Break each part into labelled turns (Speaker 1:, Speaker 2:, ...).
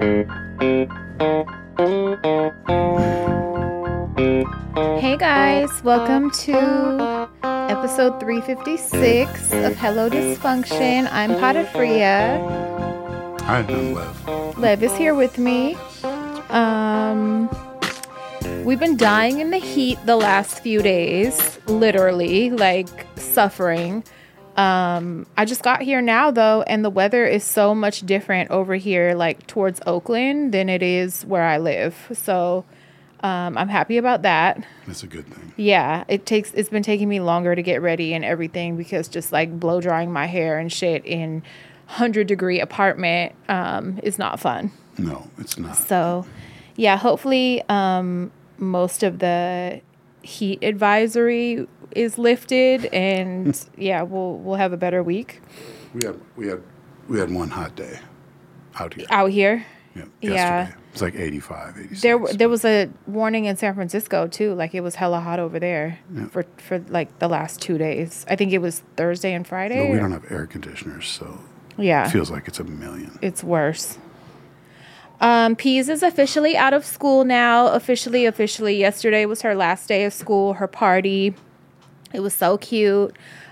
Speaker 1: Hey guys, welcome to episode 356 of Hello Dysfunction. I'm Patafria.
Speaker 2: Hi, I'm Lev.
Speaker 1: Lev is here with me. We've been dying in the heat the last few days, literally, like suffering. I just got here now though, and the weather is so much different over here, like towards Oakland, than it is where I live. So I'm happy about that.
Speaker 2: That's a good thing.
Speaker 1: Yeah, it's been taking me longer to get ready and everything because just like blow drying my hair and shit in 100-degree apartment is not fun.
Speaker 2: No, it's not.
Speaker 1: So, yeah, hopefully most of the heat advisory is lifted, and yeah, we'll have a better week.
Speaker 2: We had one hot day out here.
Speaker 1: Out here.
Speaker 2: Yeah. Yesterday. It's like 85, 86.
Speaker 1: There was a warning in San Francisco too, like it was hella hot over there for like the last 2 days. I think it was Thursday and Friday.
Speaker 2: But we don't have air conditioners, so
Speaker 1: yeah,
Speaker 2: it feels like it's a million.
Speaker 1: It's worse. Peas is officially out of school now. Officially. Yesterday was her last day of school, her party. It was so cute.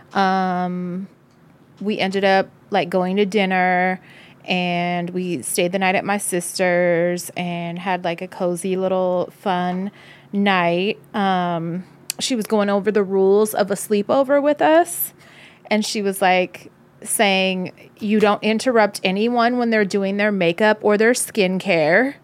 Speaker 1: We ended up like going to dinner, and we stayed the night at my sister's and had like a cozy little fun night. She was going over the rules of a sleepover with us, and she was like saying, you don't interrupt anyone when they're doing their makeup or their skincare.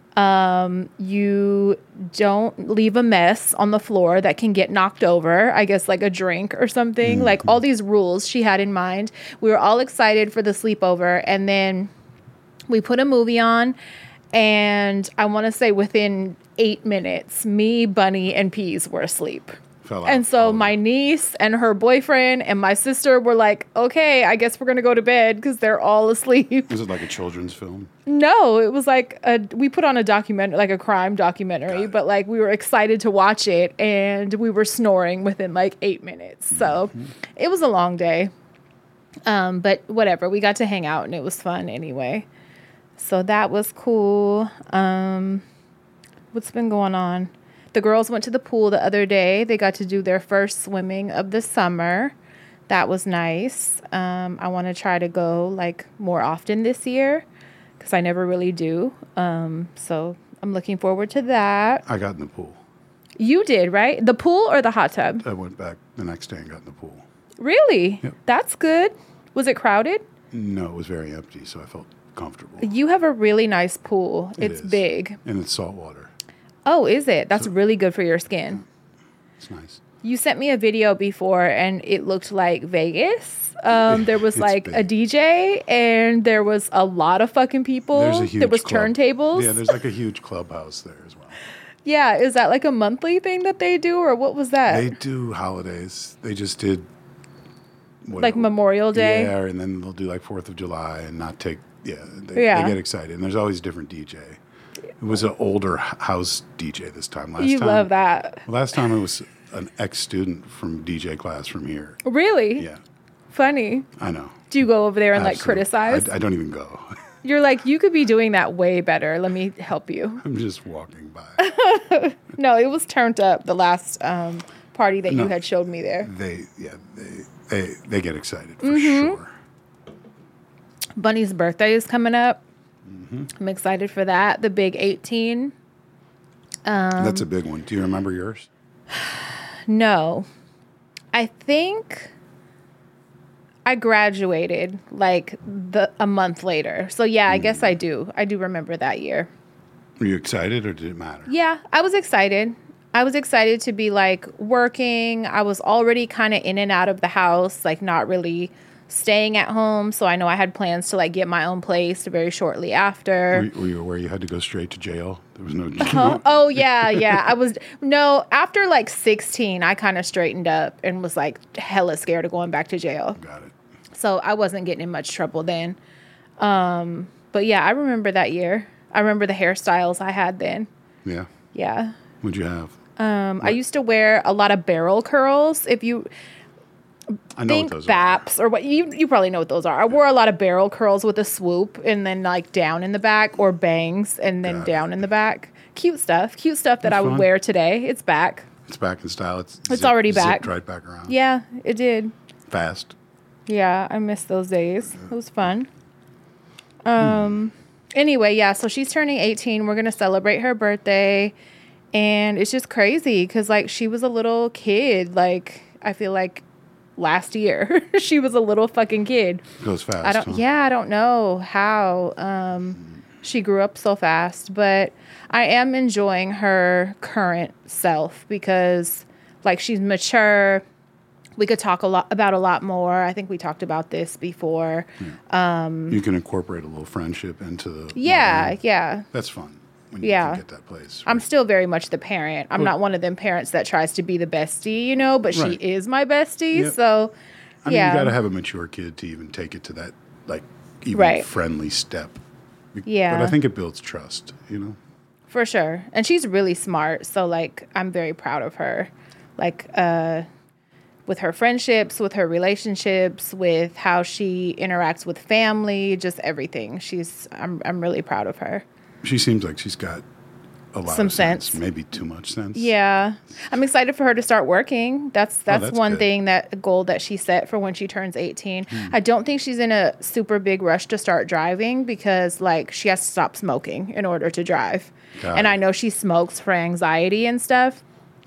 Speaker 1: You don't leave a mess on the floor that can get knocked over, I guess like a drink or something. Mm-hmm. Like all these rules she had in mind. We were all excited for the sleepover, and then we put a movie on, and I want to say within 8 minutes, me, Bunny, and Peas were asleep. And so my niece and her boyfriend and my sister were like, okay, I guess we're going to go to bed because they're all asleep.
Speaker 2: Was it like a children's film?
Speaker 1: No, it was like we put on a documentary, like a crime documentary, but like we were excited to watch it, and we were snoring within like 8 minutes. So it was a long day. But whatever, we got to hang out and it was fun anyway. So that was cool. What's been going on? The girls went to the pool the other day. They got to do their first swimming of the summer. That was nice. I want to try to go like more often this year because I never really do. So I'm looking forward to that.
Speaker 2: I got in the pool.
Speaker 1: You did, right? The pool or the hot tub?
Speaker 2: I went back the next day and got in the pool.
Speaker 1: Really?
Speaker 2: Yep.
Speaker 1: That's good. Was it crowded?
Speaker 2: No, it was very empty, so I felt comfortable.
Speaker 1: You have a really nice pool. It's big.
Speaker 2: And it's salt water.
Speaker 1: Oh, is it? That's really good for your skin.
Speaker 2: It's nice.
Speaker 1: You sent me a video before, and it looked like Vegas. There was like big. A DJ, and there was a lot of fucking people. There was turntables.
Speaker 2: Yeah, there's like a huge clubhouse there as well.
Speaker 1: Yeah, is that like a monthly thing that they do, or what was that?
Speaker 2: They do holidays. They just did
Speaker 1: like Memorial Day.
Speaker 2: Yeah, and then they'll do like 4th of July and not take. They get excited, and there's always a different DJ. It was an older house DJ this time.
Speaker 1: You love that.
Speaker 2: Last time it was an ex-student from DJ class from here.
Speaker 1: Really?
Speaker 2: Yeah.
Speaker 1: Funny.
Speaker 2: I know.
Speaker 1: Do you go over there and like criticize?
Speaker 2: I don't even go.
Speaker 1: You're like, you could be doing that way better. Let me help you.
Speaker 2: I'm just walking by.
Speaker 1: No, it was turned up the last party that you had showed me there.
Speaker 2: They get excited for sure.
Speaker 1: Bunny's birthday is coming up. I'm excited for that. The big 18.
Speaker 2: That's a big one. Do you remember yours?
Speaker 1: No. I think I graduated like a month later. So yeah, I guess I do. I do remember that year.
Speaker 2: Were you excited or did it matter?
Speaker 1: Yeah, I was excited. I was excited to be like working. I was already kind of in and out of the house, like not really staying at home, so I know I had plans to like get my own place very shortly after.
Speaker 2: Were you aware you had to go straight to jail? There was no jail.
Speaker 1: Oh yeah. After like 16, I kind of straightened up and was like hella scared of going back to jail.
Speaker 2: Got it.
Speaker 1: So I wasn't getting in much trouble then. But yeah, I remember that year. I remember the hairstyles I had then.
Speaker 2: Yeah.
Speaker 1: Yeah.
Speaker 2: What'd you have?
Speaker 1: I used to wear a lot of barrel curls.
Speaker 2: I know
Speaker 1: think
Speaker 2: what those
Speaker 1: BAPs or what you probably know what those are. I wore a lot of barrel curls with a swoop and then like down in the back, or bangs and then down in the back. Cute stuff that I would wear today. It's back.
Speaker 2: It's back in style.
Speaker 1: It's already back.
Speaker 2: Zipped right back around.
Speaker 1: Yeah, it did.
Speaker 2: Fast.
Speaker 1: Yeah, I miss those days. It was fun. Anyway, yeah, so she's turning 18. We're going to celebrate her birthday. And it's just crazy because, like, she was a little kid. Like, I feel like last year she was a little fucking kid.
Speaker 2: Goes fast.
Speaker 1: I don't know how she grew up so fast. But I am enjoying her current self because, like, she's mature. We could talk about a lot more. I think we talked about this before.
Speaker 2: You can incorporate a little friendship into the...
Speaker 1: Yeah.
Speaker 2: That's fun when you can get that place.
Speaker 1: Right? I'm still very much the parent. I'm not one of them parents that tries to be the bestie, but she is my bestie. Yep. So,
Speaker 2: I mean, you got to have a mature kid to even take it to that, like, even friendly step.
Speaker 1: Yeah.
Speaker 2: But I think it builds trust,
Speaker 1: For sure. And she's really smart. So, like, I'm very proud of her. Like, with her friendships, with her relationships, with how she interacts with family, just everything. I'm really proud of her.
Speaker 2: She seems like she's got a lot of sense. Maybe too much sense.
Speaker 1: Yeah. I'm excited for her to start working. That's one
Speaker 2: good.
Speaker 1: thing, a goal that she set for when she turns 18. I don't think she's in a super big rush to start driving because, like, she has to stop smoking in order to drive. And I know she smokes for anxiety and stuff.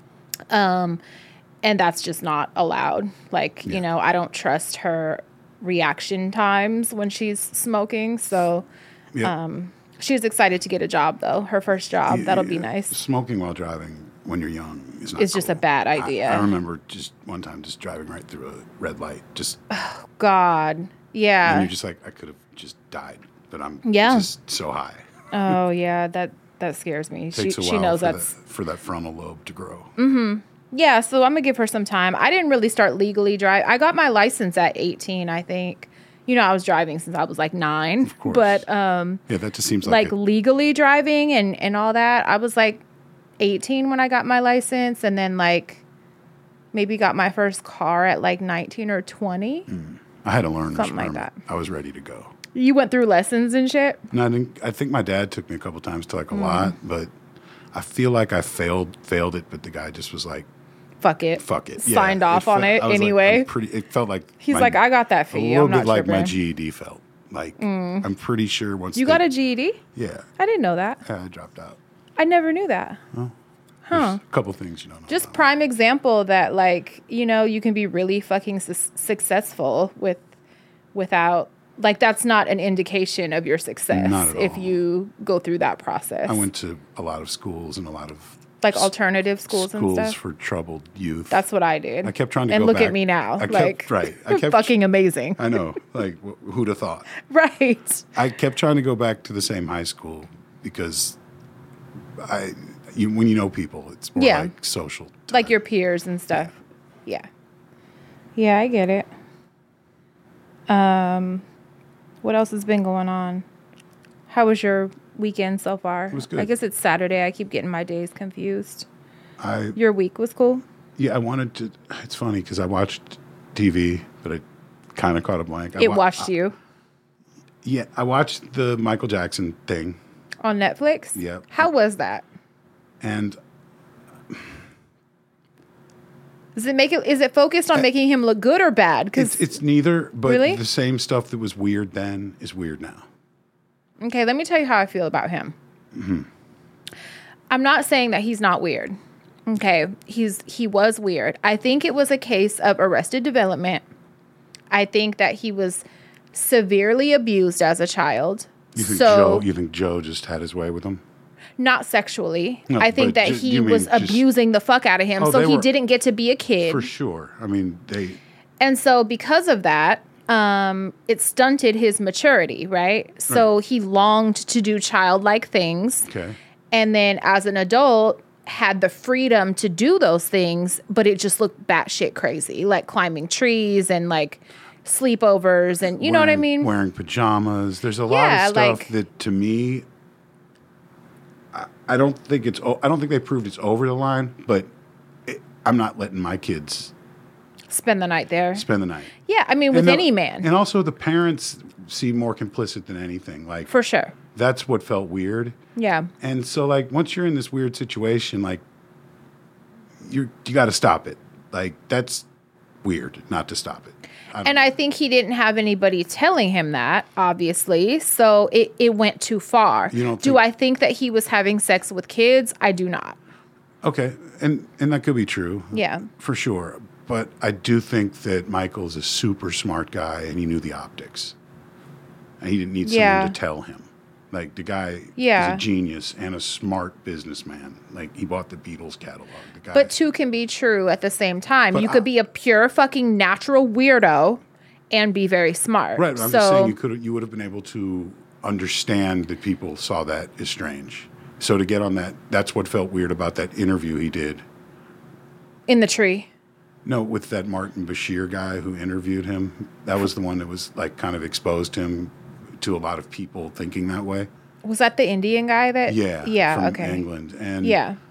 Speaker 1: And that's just not allowed. Like, I don't trust her reaction times when she's smoking. So she's excited to get a job, though. Her first job. That'll be nice.
Speaker 2: Smoking while driving when you're young is not
Speaker 1: It's just a bad idea.
Speaker 2: I remember just one time just driving right through a red light.
Speaker 1: Oh, God. Yeah.
Speaker 2: And you're just like, I could have just died. But I'm just so high.
Speaker 1: Oh, yeah. That scares me.
Speaker 2: Takes a while
Speaker 1: she knows
Speaker 2: for that frontal lobe to grow.
Speaker 1: Mm-hmm. Yeah, so I'm going to give her some time. I didn't really start legally drive. I got my license at 18, I think. I was driving since I was like 9.
Speaker 2: Of course.
Speaker 1: But
Speaker 2: that just seems like
Speaker 1: legally driving and all that. I was like 18 when I got my license, and then like maybe got my first car at like 19 or 20.
Speaker 2: I had to learn
Speaker 1: something like that.
Speaker 2: I was ready to go.
Speaker 1: You went through lessons and shit?
Speaker 2: No, I think my dad took me a couple times to like a lot, but I feel like I failed it, but the guy just was like,
Speaker 1: Fuck it. Signed off on it anyway.
Speaker 2: Like, it felt like
Speaker 1: he's like, I got that for you.
Speaker 2: A little bit like my GED felt. Like I'm pretty sure once
Speaker 1: you got a GED.
Speaker 2: Yeah,
Speaker 1: I didn't know that.
Speaker 2: Yeah, I dropped out.
Speaker 1: I never knew that.
Speaker 2: Oh, a couple things you don't know.
Speaker 1: Just about. Prime example that like you can be really fucking successful without. Like, that's not an indication of your success if you go through that process.
Speaker 2: I went to a lot of schools and a lot of...
Speaker 1: Like alternative schools and stuff?
Speaker 2: Schools for troubled youth.
Speaker 1: That's what I did.
Speaker 2: I kept trying to
Speaker 1: go
Speaker 2: back.
Speaker 1: And look at me now.
Speaker 2: I kept
Speaker 1: fucking amazing.
Speaker 2: I know. Like, who'd have thought?
Speaker 1: Right.
Speaker 2: I kept trying to go back to the same high school because when you know people, it's more like social time.
Speaker 1: Like your peers and stuff. Yeah. Yeah, I get it. What else has been going on? How was your weekend so far?
Speaker 2: It was good.
Speaker 1: I guess it's Saturday. I keep getting my days confused.
Speaker 2: Your
Speaker 1: week was cool?
Speaker 2: Yeah, I wanted to... It's funny because I watched TV, but I kind of caught a blank.
Speaker 1: It watched you?
Speaker 2: Yeah, I watched the Michael Jackson thing.
Speaker 1: On Netflix?
Speaker 2: Yeah.
Speaker 1: How was that?
Speaker 2: And...
Speaker 1: Is it focused on making him look good or bad?
Speaker 2: It's neither, but
Speaker 1: really?
Speaker 2: The same stuff that was weird then is weird now.
Speaker 1: Okay, let me tell you how I feel about him.
Speaker 2: Mm-hmm.
Speaker 1: I'm not saying that he's not weird. Okay, he was weird. I think it was a case of Arrested Development. I think that he was severely abused as a child.
Speaker 2: You think Joe just had his way with him?
Speaker 1: Not sexually. No, I think that he was abusing the fuck out of him, so he didn't get to be a kid.
Speaker 2: For sure. I mean,
Speaker 1: And so because of that, it stunted his maturity, right? So he longed to do childlike things.
Speaker 2: Okay.
Speaker 1: And then as an adult, had the freedom to do those things, but it just looked batshit crazy, like climbing trees and like sleepovers and know what I mean?
Speaker 2: Wearing pajamas. There's a lot of stuff that to me... I don't think they proved it's over the line, but I'm not letting my kids
Speaker 1: spend the night there.
Speaker 2: Spend the night.
Speaker 1: Yeah, I mean, with any man.
Speaker 2: And also the parents seem more complicit than anything. Like,
Speaker 1: for sure.
Speaker 2: That's what felt weird.
Speaker 1: Yeah.
Speaker 2: And so, like, once you're in this weird situation, like, you got to stop it. Like, that's weird not to stop it.
Speaker 1: I think he didn't have anybody telling him that, obviously. So it went too far. Do I think that he was having sex with kids? I do not.
Speaker 2: Okay. And that could be true.
Speaker 1: Yeah.
Speaker 2: For sure. But I do think that Michael's a super smart guy and he knew the optics. And he didn't need someone to tell him. Like, the guy is a genius and a smart businessman. Like, he bought the Beatles catalog.
Speaker 1: But two can be true at the same time. You could be a pure fucking natural weirdo and be very smart.
Speaker 2: Right. I'm just saying you would have been able to understand that people saw that as strange. So to get on that's what felt weird about that interview he did.
Speaker 1: In the tree.
Speaker 2: No, with that Martin Bashir guy who interviewed him. That was the one that was, like, kind of exposed him to a lot of people thinking that way.
Speaker 1: Was that the Indian guy that?
Speaker 2: Yeah. From England. And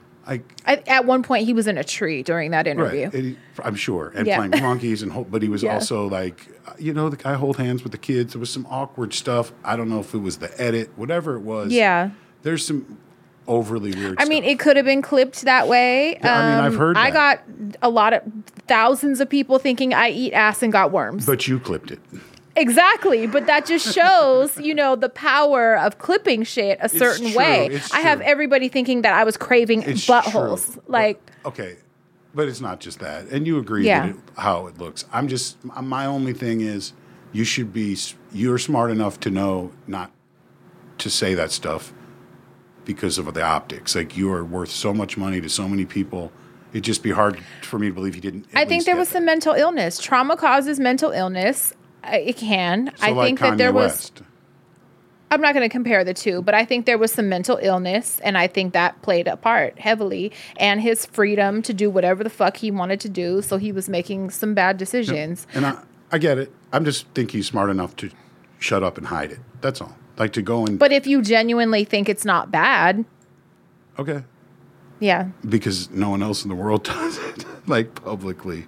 Speaker 1: at one point he was in a tree during that interview.
Speaker 2: Right. I'm sure. And playing monkeys but he was also like, the guy hold hands with the kids. There was some awkward stuff. I don't know if it was the edit, whatever it was.
Speaker 1: Yeah.
Speaker 2: There's some overly weird stuff.
Speaker 1: I mean, it could have been clipped that way.
Speaker 2: Yeah, I've heard that.
Speaker 1: I got a lot of thousands of people thinking I eat ass and got worms.
Speaker 2: But you clipped it.
Speaker 1: Exactly, but that just shows, the power of clipping shit a certain way. I have everybody thinking that I was craving buttholes.
Speaker 2: True.
Speaker 1: Like,
Speaker 2: okay, but it's not just that, and you agree that how it looks. My only thing is, you're smart enough to know not to say that stuff because of the optics. Like, you are worth so much money to so many people. It'd just be hard for me to believe he didn't.
Speaker 1: I think there was some mental illness. Trauma causes mental illness. It can.
Speaker 2: So I think that there was.
Speaker 1: I'm not going to compare the two, but I think there was some mental illness, and I think that played a part heavily. And his freedom to do whatever the fuck he wanted to do, so he was making some bad decisions.
Speaker 2: And I get it. I just think he's smart enough to shut up and hide it. That's all. Like, to go and.
Speaker 1: But if you genuinely think it's not bad.
Speaker 2: Okay.
Speaker 1: Yeah.
Speaker 2: Because no one else in the world does it, like, publicly.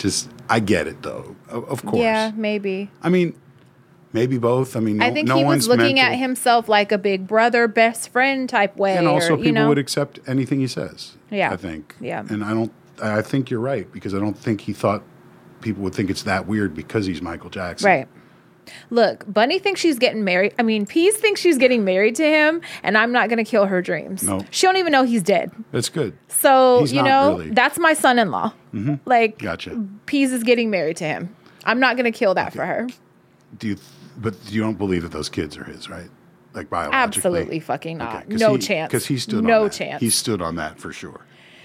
Speaker 2: I get it, though. Of course.
Speaker 1: Yeah, maybe.
Speaker 2: I mean, maybe both. I mean,
Speaker 1: I think he was looking at himself like a big brother, best friend type way.
Speaker 2: And also, people would accept anything he says.
Speaker 1: Yeah.
Speaker 2: I think.
Speaker 1: Yeah.
Speaker 2: And I think you're right, because I don't think he thought people would think it's that weird because he's Michael Jackson.
Speaker 1: Right. Look, Bunny thinks she's getting married. I mean, Peas thinks she's getting married to him, and I'm not going to kill her dreams.
Speaker 2: No.
Speaker 1: She don't even know he's dead.
Speaker 2: That's good.
Speaker 1: So,
Speaker 2: he's not really.
Speaker 1: That's my son-in-law.
Speaker 2: Mm-hmm.
Speaker 1: Like,
Speaker 2: gotcha.
Speaker 1: Peas is getting married to him. I'm not going to kill that for her.
Speaker 2: But you don't believe that those kids are his, right? Like, biologically?
Speaker 1: Absolutely fucking not.
Speaker 2: Okay.
Speaker 1: No chance.
Speaker 2: Because he stood on that.
Speaker 1: No chance.
Speaker 2: He stood on that for sure.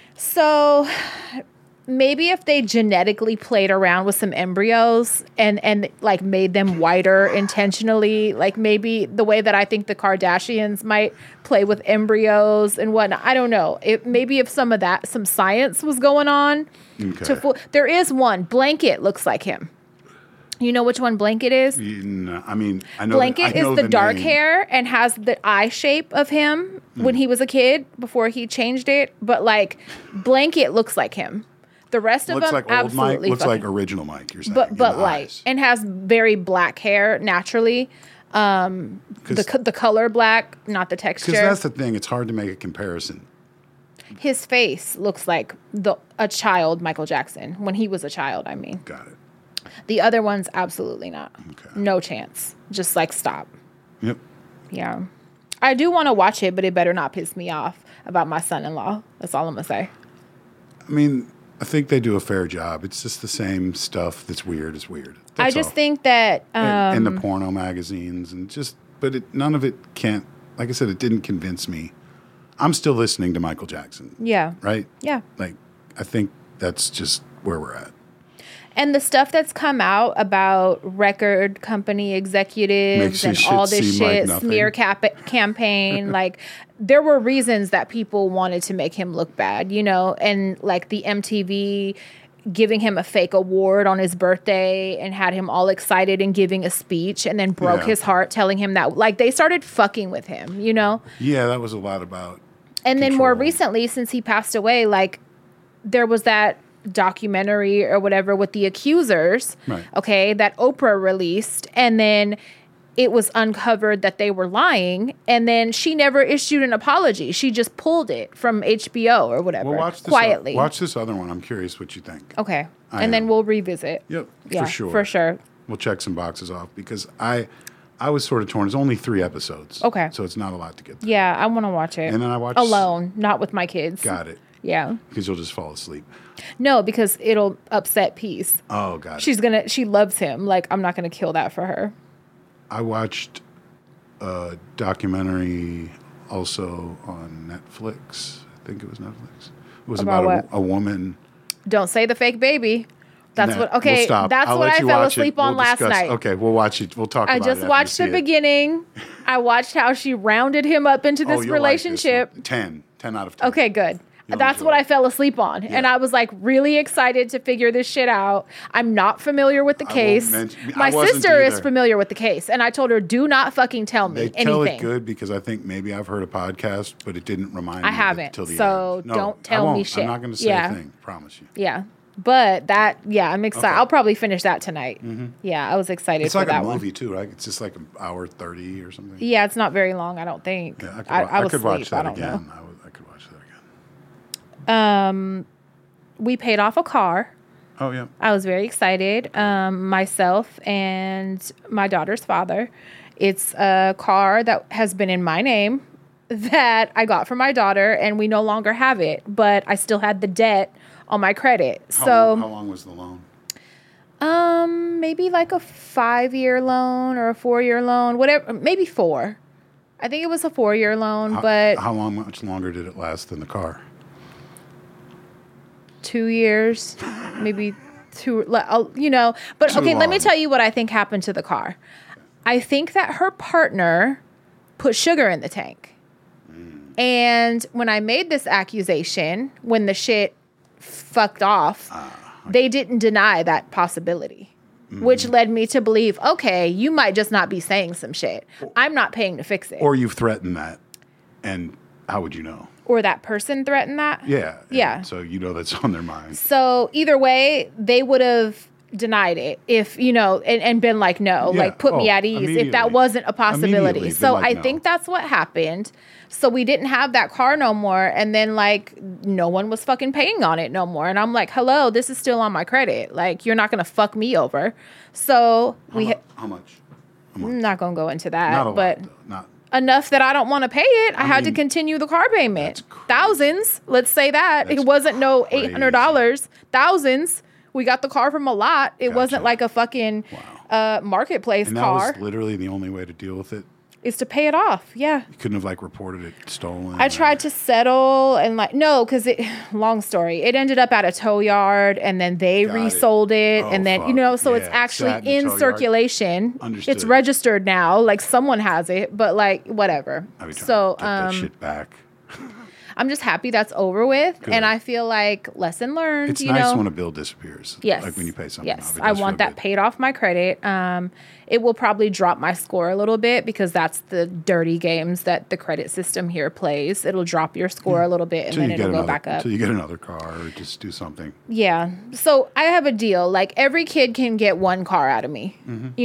Speaker 1: So maybe if they genetically played around with some embryos and like made them whiter intentionally, like maybe the way that I think the Kardashians might play with embryos and whatnot. I don't know. Maybe if some science was going on.
Speaker 2: Okay.
Speaker 1: There is one. Blanket looks like him. You know which one Blanket is?
Speaker 2: No, I mean, I know.
Speaker 1: Blanket is the dark hair and has the eye shape of him when he was a kid before he changed it. But like, Blanket looks like him. The rest of them
Speaker 2: like
Speaker 1: absolutely
Speaker 2: old Mike. Looks like original Mike. You're saying,
Speaker 1: but light and has very black hair naturally. The color black, not the texture.
Speaker 2: Because that's the thing. It's hard to make a comparison.
Speaker 1: His face looks like a child Michael Jackson when he was a child. I mean,
Speaker 2: got it.
Speaker 1: The other ones, absolutely not.
Speaker 2: Okay.
Speaker 1: No chance. Just like stop.
Speaker 2: Yep.
Speaker 1: Yeah. I do want to watch it, but it better not piss me off about my son-in-law. That's all I'm going to say.
Speaker 2: I mean, I think they do a fair job. It's just the same stuff that's weird is weird. That's
Speaker 1: I just think that...
Speaker 2: in the porno magazines but none of it can't... Like I said, it didn't convince me. I'm still listening to Michael Jackson.
Speaker 1: Yeah.
Speaker 2: Right?
Speaker 1: Yeah.
Speaker 2: Like, I think that's just where we're at.
Speaker 1: And the stuff that's come out about record company executives and all this shit, like smear campaign, like there were reasons that people wanted to make him look bad, and like the MTV giving him a fake award on his birthday and had him all excited and giving a speech and then broke his heart telling him that, like, they started fucking with him,
Speaker 2: Yeah, that was a lot about control.
Speaker 1: And then more recently, since he passed away, like there was that documentary or whatever with the accusers,
Speaker 2: Right.
Speaker 1: okay, that Oprah released, and then it was uncovered that they were lying, and then she never issued an apology. She just pulled it from HBO or whatever,
Speaker 2: Well, watch this
Speaker 1: quietly.
Speaker 2: watch this other one. I'm curious what you think.
Speaker 1: Okay,
Speaker 2: I
Speaker 1: and then
Speaker 2: am.
Speaker 1: we'll revisit.
Speaker 2: Yep,
Speaker 1: Yeah,
Speaker 2: for sure.
Speaker 1: for sure.
Speaker 2: We'll check some boxes off because I was sort of torn. It's only 3 episodes.
Speaker 1: Okay.
Speaker 2: So it's not a lot to get through.
Speaker 1: Yeah, I want to watch it.
Speaker 2: And then I watched
Speaker 1: alone, not with my kids.
Speaker 2: Got it.
Speaker 1: Yeah.
Speaker 2: Because you'll just fall asleep.
Speaker 1: No, because it'll upset Peace.
Speaker 2: Oh, got it.
Speaker 1: She loves him. Like, I'm not gonna kill that for her.
Speaker 2: I watched a documentary also on Netflix. I think it was Netflix. It was
Speaker 1: About
Speaker 2: about
Speaker 1: what?
Speaker 2: a woman.
Speaker 1: Don't say the fake baby. That's
Speaker 2: Nah,
Speaker 1: what.
Speaker 2: we'll
Speaker 1: Okay,
Speaker 2: stop.
Speaker 1: that's
Speaker 2: I'll
Speaker 1: what
Speaker 2: let
Speaker 1: I
Speaker 2: you
Speaker 1: fell
Speaker 2: watch it.
Speaker 1: asleep on
Speaker 2: We'll
Speaker 1: last
Speaker 2: discuss.
Speaker 1: night.
Speaker 2: Okay, we'll watch it. We'll talk
Speaker 1: I
Speaker 2: about it.
Speaker 1: just
Speaker 2: after
Speaker 1: watched
Speaker 2: you
Speaker 1: the
Speaker 2: see it.
Speaker 1: beginning. I watched how she rounded him up into this
Speaker 2: Oh, you'll
Speaker 1: relationship.
Speaker 2: Like this one. 10 out of 10.
Speaker 1: Okay, good.
Speaker 2: You'll
Speaker 1: That's
Speaker 2: enjoy
Speaker 1: what
Speaker 2: it.
Speaker 1: I fell asleep on. And
Speaker 2: Yeah.
Speaker 1: I was like really excited to figure this shit out. I'm not familiar with the
Speaker 2: won't
Speaker 1: case. My
Speaker 2: I wasn't
Speaker 1: sister is
Speaker 2: either.
Speaker 1: familiar with the case. And I told her, do not fucking tell me
Speaker 2: They tell
Speaker 1: anything.
Speaker 2: it good because I think maybe I've heard a podcast, but it didn't remind me.
Speaker 1: I haven't,
Speaker 2: Till the
Speaker 1: so
Speaker 2: end. No,
Speaker 1: don't
Speaker 2: I
Speaker 1: tell me
Speaker 2: won't.
Speaker 1: shit.
Speaker 2: I'm not going to say
Speaker 1: Yeah.
Speaker 2: a thing. Promise you.
Speaker 1: Yeah. But I'm excited.
Speaker 2: Okay.
Speaker 1: I'll probably finish that tonight. Yeah, I was excited
Speaker 2: It's
Speaker 1: for
Speaker 2: like
Speaker 1: that
Speaker 2: a
Speaker 1: one.
Speaker 2: movie too, right? It's just like an hour 30 or something.
Speaker 1: Yeah, it's not very long, I don't think.
Speaker 2: Yeah,
Speaker 1: I
Speaker 2: I
Speaker 1: was
Speaker 2: could watch
Speaker 1: asleep.
Speaker 2: that
Speaker 1: I don't
Speaker 2: again.
Speaker 1: know.
Speaker 2: I could watch that again.
Speaker 1: We paid off a car.
Speaker 2: Oh yeah.
Speaker 1: I was very excited. Myself and my daughter's father. It's a car that has been in my name that I got for my daughter, and we no longer have it, but I still had the debt on my credit.
Speaker 2: How long was the loan?
Speaker 1: Maybe like a 5-year loan or a 4-year loan, whatever, maybe 4. I think it was a 4-year loan, but
Speaker 2: How much longer did it last than the car?
Speaker 1: 2 years, maybe 2, but
Speaker 2: Too
Speaker 1: okay, let me
Speaker 2: long.
Speaker 1: tell you what I think happened to the car. I think that her partner put sugar in the tank. And when I made this accusation, when the shit fucked off, they didn't deny that possibility, which led me to believe, okay, you might just not be saying some shit. I'm not paying to fix it.
Speaker 2: Or you've threatened that, and how would you know?
Speaker 1: Or that person threatened that.
Speaker 2: Yeah.
Speaker 1: Yeah.
Speaker 2: So you know that's on their mind.
Speaker 1: So either way, they would have denied it if, and been like, no,
Speaker 2: Yeah.
Speaker 1: like put me
Speaker 2: Oh,
Speaker 1: at ease if
Speaker 2: immediately.
Speaker 1: that wasn't a possibility.
Speaker 2: Immediately,
Speaker 1: So
Speaker 2: been like,
Speaker 1: I
Speaker 2: no.
Speaker 1: think that's what happened. So we didn't have that car no more. And then like no one was fucking paying on it no more. And I'm like, hello, this is still on my credit. Like you're not going to fuck me over. So
Speaker 2: How much?
Speaker 1: I'm not going to go into that,
Speaker 2: Not a
Speaker 1: but
Speaker 2: lot, though. Not.
Speaker 1: enough that I don't want to pay it. I had to
Speaker 2: mean,
Speaker 1: continue the car payment.
Speaker 2: that's crazy.
Speaker 1: Thousands. Let's say that.
Speaker 2: That's
Speaker 1: It wasn't no
Speaker 2: crazy.
Speaker 1: $800. Thousands. We got the car from a lot. It wasn't
Speaker 2: Gotcha.
Speaker 1: like a fucking marketplace
Speaker 2: And that
Speaker 1: car.
Speaker 2: was literally the only way to deal with it.
Speaker 1: Is to pay it off. Yeah.
Speaker 2: You couldn't have like reported it stolen.
Speaker 1: I tried to settle and because long story. It ended up at a tow yard and then they
Speaker 2: Got it.
Speaker 1: resold it.
Speaker 2: Oh,
Speaker 1: and then,
Speaker 2: fuck.
Speaker 1: so it's
Speaker 2: Yeah,
Speaker 1: actually
Speaker 2: sat in the
Speaker 1: in
Speaker 2: tow yard.
Speaker 1: circulation.
Speaker 2: Understood.
Speaker 1: It's registered now. Like someone has it, but like whatever.
Speaker 2: I'd be trying
Speaker 1: So,
Speaker 2: to get that shit back.
Speaker 1: I'm just happy that's over with.
Speaker 2: Good.
Speaker 1: And I feel like lesson learned,
Speaker 2: It's nice when a bill disappears.
Speaker 1: Yes.
Speaker 2: Like when you pay something
Speaker 1: Yes.
Speaker 2: off. It
Speaker 1: I
Speaker 2: does
Speaker 1: want
Speaker 2: feel
Speaker 1: that
Speaker 2: good.
Speaker 1: paid off my credit. It will probably drop my score a little bit because that's the dirty games that the credit system here plays. It'll drop your score a little bit and then it'll go back up.
Speaker 2: Until you get another car or just do something.
Speaker 1: Yeah. So I have a deal. Like every kid can get one car out of me,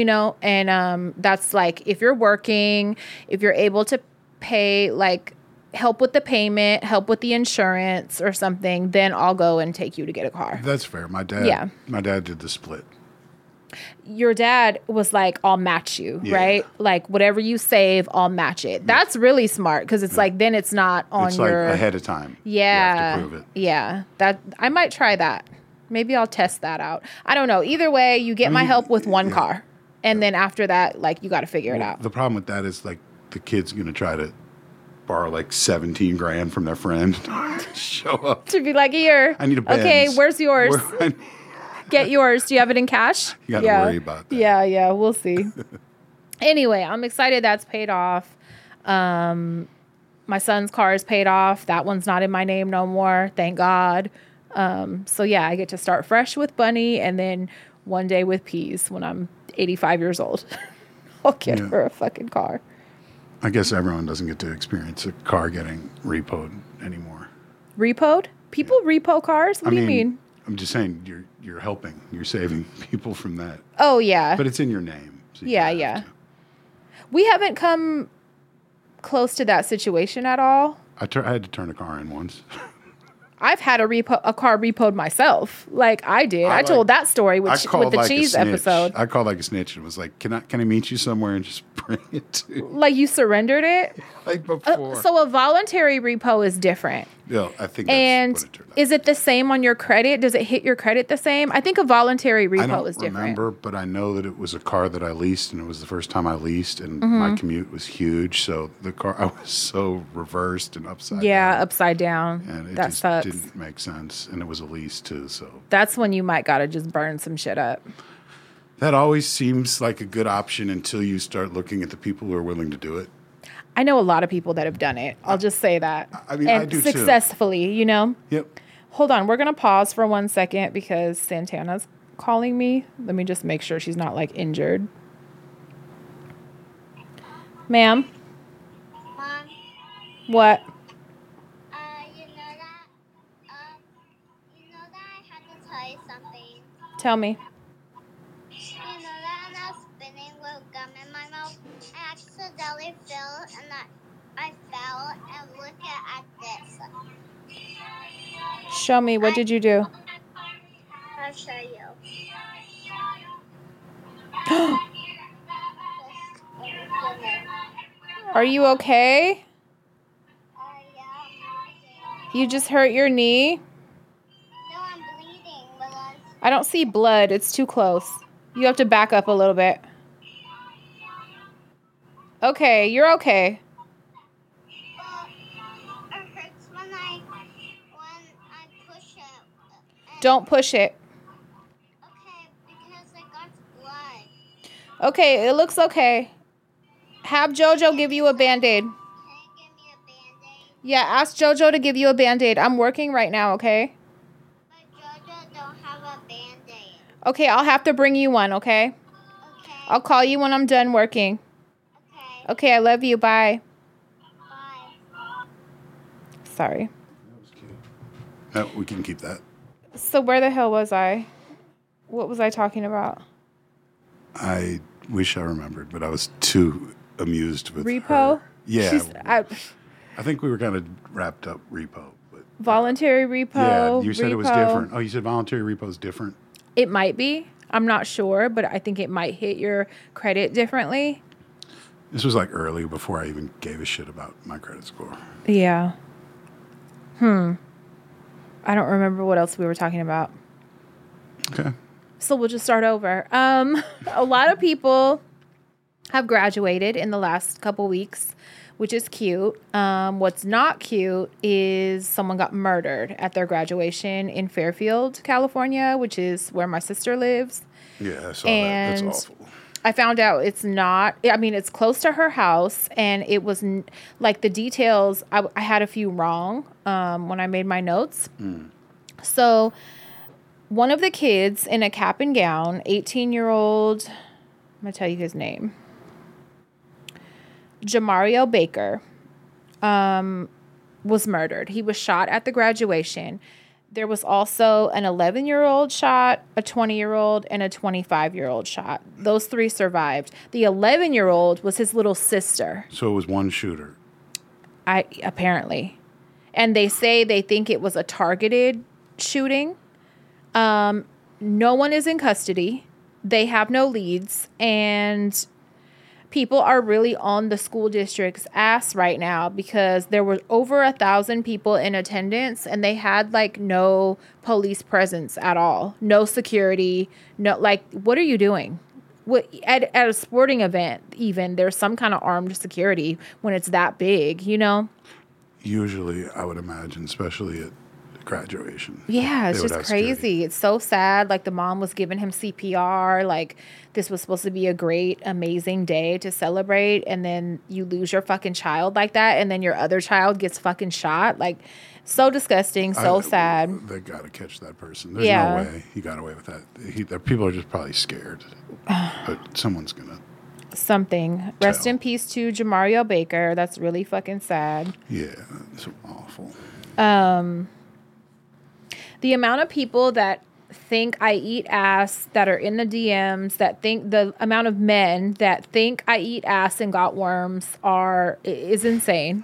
Speaker 1: and that's like if you're working, if you're able to pay, like help with the payment, help with the insurance or something, then I'll go and take you to get a car.
Speaker 2: That's fair. My dad.
Speaker 1: Yeah.
Speaker 2: My dad did the split.
Speaker 1: Your dad was like, I'll match you,
Speaker 2: Yeah.
Speaker 1: right? Like whatever you save, I'll match it. That's really smart because it's like then it's not on
Speaker 2: It's
Speaker 1: your
Speaker 2: like ahead of time.
Speaker 1: Yeah.
Speaker 2: You have to prove it.
Speaker 1: Yeah. That I might try that. Maybe I'll test that out. I don't know. Either way, you get my help with one car. And then after that, like you got to figure it out.
Speaker 2: The problem with that is like the kid's going to try to borrow like 17 grand from their friend. Show up.
Speaker 1: To be like, here.
Speaker 2: I need a Benz.
Speaker 1: Okay, where's yours?
Speaker 2: Where-
Speaker 1: Get yours. Do you have it in cash?
Speaker 2: You gotta worry about that.
Speaker 1: Yeah, we'll see. Anyway, I'm excited that's paid off. My son's car is paid off. That one's not in my name no more. Thank God. So yeah, I get to start fresh with Bunny and then one day with Peas when I'm 85 years old. I'll get her a fucking car.
Speaker 2: I guess everyone doesn't get to experience a car getting repoed anymore.
Speaker 1: Repoed? People repo cars? What do you mean?
Speaker 2: I'm just saying you're helping. You're saving people from that.
Speaker 1: Oh, yeah.
Speaker 2: But it's in your name. So you
Speaker 1: Yeah. We haven't come close to that situation at all.
Speaker 2: I had to turn a car in once.
Speaker 1: I've had a car repoed myself. Like I did. I told that story with the cheese episode.
Speaker 2: I called like a snitch and was like, "Can I meet you somewhere and just bring it to?"
Speaker 1: Like you surrendered it.
Speaker 2: Like before.
Speaker 1: So a voluntary repo is different.
Speaker 2: Yeah, I think.
Speaker 1: And
Speaker 2: that's what it turned out.
Speaker 1: Is it the same on your credit? Does it hit your credit the same? I think a voluntary repo is different.
Speaker 2: I don't remember, but I know that it was a car that I leased, and it was the first time I leased, and my commute was huge. So the car, I was so reversed and upside down.
Speaker 1: Yeah, upside down.
Speaker 2: And it
Speaker 1: that
Speaker 2: just
Speaker 1: sucks.
Speaker 2: didn't make sense, and it was a lease too. So
Speaker 1: that's when you might gotta just burn some shit up.
Speaker 2: That always seems like a good option until you start looking at the people who are willing to do it.
Speaker 1: I know a lot of people that have done it. I'll just say that.
Speaker 2: I mean,
Speaker 1: and
Speaker 2: I do
Speaker 1: successfully,
Speaker 2: too.
Speaker 1: You know?
Speaker 2: Yep.
Speaker 1: Hold on. We're going to pause for 1 second because Santana's calling me. Let me just make sure she's not, like, injured. Ma'am?
Speaker 3: Mom?
Speaker 1: What?
Speaker 3: You know that I had to tell you something.
Speaker 1: Tell me.
Speaker 3: You know that when I was spinning with gum in my mouth, I accidentally fell and I fell and look at this.
Speaker 1: Show me. What did you do?
Speaker 3: I'll show you.
Speaker 1: Are you okay?
Speaker 3: Yeah.
Speaker 1: You just hurt your knee?
Speaker 3: No, I'm bleeding, but
Speaker 1: I don't see blood. It's too close. You have to back up a little bit. Okay, you're okay.
Speaker 3: It hurts when I push it.
Speaker 1: Don't push it.
Speaker 3: Okay, because I got blood.
Speaker 1: Okay, it looks okay. Have JoJo give you a Band-Aid.
Speaker 3: Can you give me a Band-Aid?
Speaker 1: Yeah, ask JoJo to give you a Band-Aid. I'm working right now, okay?
Speaker 3: But JoJo don't have a Band-Aid.
Speaker 1: Okay, I'll have to bring you one, okay?
Speaker 3: Okay.
Speaker 1: I'll call you when I'm done working.
Speaker 3: Okay.
Speaker 1: Okay, I love you. Bye.
Speaker 3: Bye.
Speaker 1: Sorry.
Speaker 2: That was cute. No, we can keep that.
Speaker 1: So where the hell was I? What was I talking about?
Speaker 2: I wish I remembered, but I was too amused with
Speaker 1: Repo?
Speaker 2: her. Yeah.
Speaker 1: I
Speaker 2: think we were kind of wrapped up repo. But
Speaker 1: voluntary repo.
Speaker 2: yeah, you said
Speaker 1: repo.
Speaker 2: it was different. Oh, you said voluntary repo is different?
Speaker 1: It might be. I'm not sure, but I think it might hit your credit differently.
Speaker 2: This was like early before I even gave a shit about my credit score.
Speaker 1: Yeah. I don't remember what else we were talking about.
Speaker 2: Okay.
Speaker 1: So we'll just start over. A lot of people have graduated in the last couple weeks, which is cute. What's not cute is someone got murdered at their graduation in Fairfield, California, which is where my sister lives.
Speaker 2: Yeah, I saw that. That's awful.
Speaker 1: I found out it's not, I mean, it's close to her house, and it was like the details, I had a few wrong when I made my notes. So one of the kids in a cap and gown, 18-year-old, I'm going to tell you his name, Jamario Baker, was murdered. He was shot at the graduation. There was also an 11-year-old shot, a 20-year-old, and a 25-year-old shot. Those three survived. The 11-year-old was his little sister.
Speaker 2: So it was one shooter.
Speaker 1: Apparently. And they say they think it was a targeted shooting. No one is in custody. They have no leads. And people are really on the school district's ass right now because there were over 1,000 people in attendance and they had like no police presence at all. No security. No, like, what are you doing? At a sporting event, even, there's some kind of armed security when it's that big, you know?
Speaker 2: Usually, I would imagine, especially at graduation.
Speaker 1: Yeah, it's just crazy. Security. It's so sad. Like, the mom was giving him CPR. Like, this was supposed to be a great, amazing day to celebrate. And then you lose your fucking child like that. And then your other child gets fucking shot. Like, so disgusting, so sad.
Speaker 2: They got to catch that person. There's no way he got away with that. People are just probably scared. But someone's going to.
Speaker 1: Something. Rest in peace to Jamario Baker. That's really fucking sad.
Speaker 2: Yeah, it's awful.
Speaker 1: The amount of people that think I eat ass that are in the DMs, that think the amount of men that think I eat ass and got worms is insane.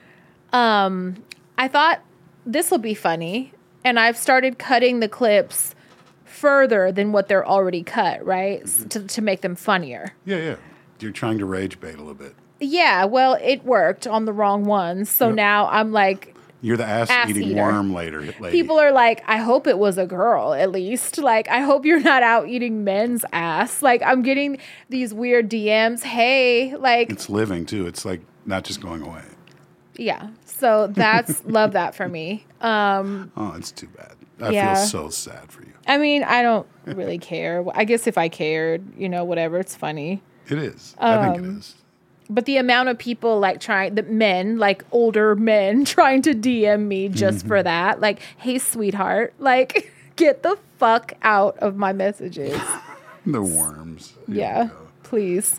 Speaker 1: I thought this will be funny, and I've started cutting the clips further than what they're already cut, right? To make them funnier.
Speaker 2: Yeah. You're trying to rage bait a little bit.
Speaker 1: Yeah, well, it worked on the wrong ones. So now I'm like,
Speaker 2: you're the ass-eating
Speaker 1: eater.
Speaker 2: worm lady.
Speaker 1: People are like, I hope it was a girl, at least. Like, I hope you're not out eating men's ass. Like, I'm getting these weird DMs. Hey, like...
Speaker 2: It's living, too. It's, like, not just going away.
Speaker 1: Yeah. So that's... love that for me.
Speaker 2: Oh, it's too bad. I feel so sad for you.
Speaker 1: I mean, I don't really care. I guess if I cared, whatever, it's funny.
Speaker 2: It is. I think it is.
Speaker 1: But the amount of people older men trying to DM me just for that, like, hey, sweetheart, like, get the fuck out of my messages.
Speaker 2: The worms.
Speaker 1: Yeah, please.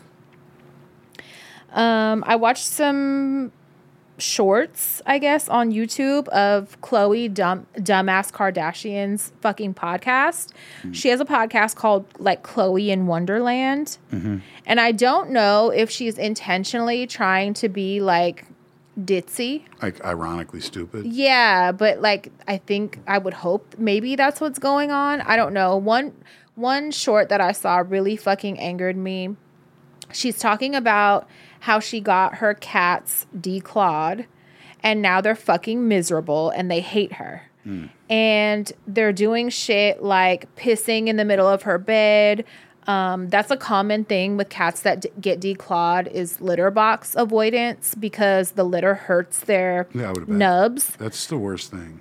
Speaker 1: I watched some shorts, I guess, on YouTube of Khloe Dumbass Kardashian's fucking podcast. She has a podcast called like Khloe in Wonderland. And I don't know if she's intentionally trying to be like ditzy.
Speaker 2: Like ironically stupid.
Speaker 1: Yeah, but like I would hope maybe that's what's going on. I don't know. One short that I saw really fucking angered me. She's talking about how she got her cats declawed and now they're fucking miserable and they hate her. And they're doing shit like pissing in the middle of her bed. That's a common thing with cats that get declawed is litter box avoidance because the litter hurts their nubs.
Speaker 2: That's the worst thing.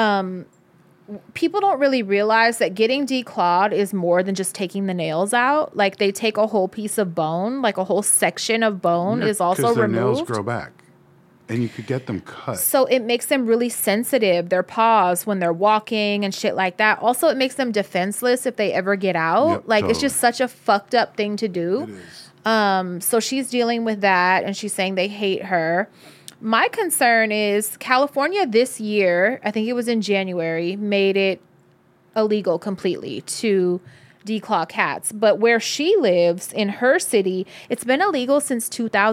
Speaker 1: People don't really realize that getting declawed is more than just taking the nails out. Like they take a whole piece of bone, like a whole section of bone is also removed.
Speaker 2: Because their nails grow back. And you could get them cut.
Speaker 1: So it makes them really sensitive, their paws when they're walking and shit like that. Also, it makes them defenseless if they ever get out.
Speaker 2: Yep,
Speaker 1: like, It's just such a fucked up thing to do.
Speaker 2: It is.
Speaker 1: So she's dealing with that, and she's saying they hate her. My concern is California this year, I think it was in January, made it illegal completely to declaw cats. But where she lives in her city, it's been illegal since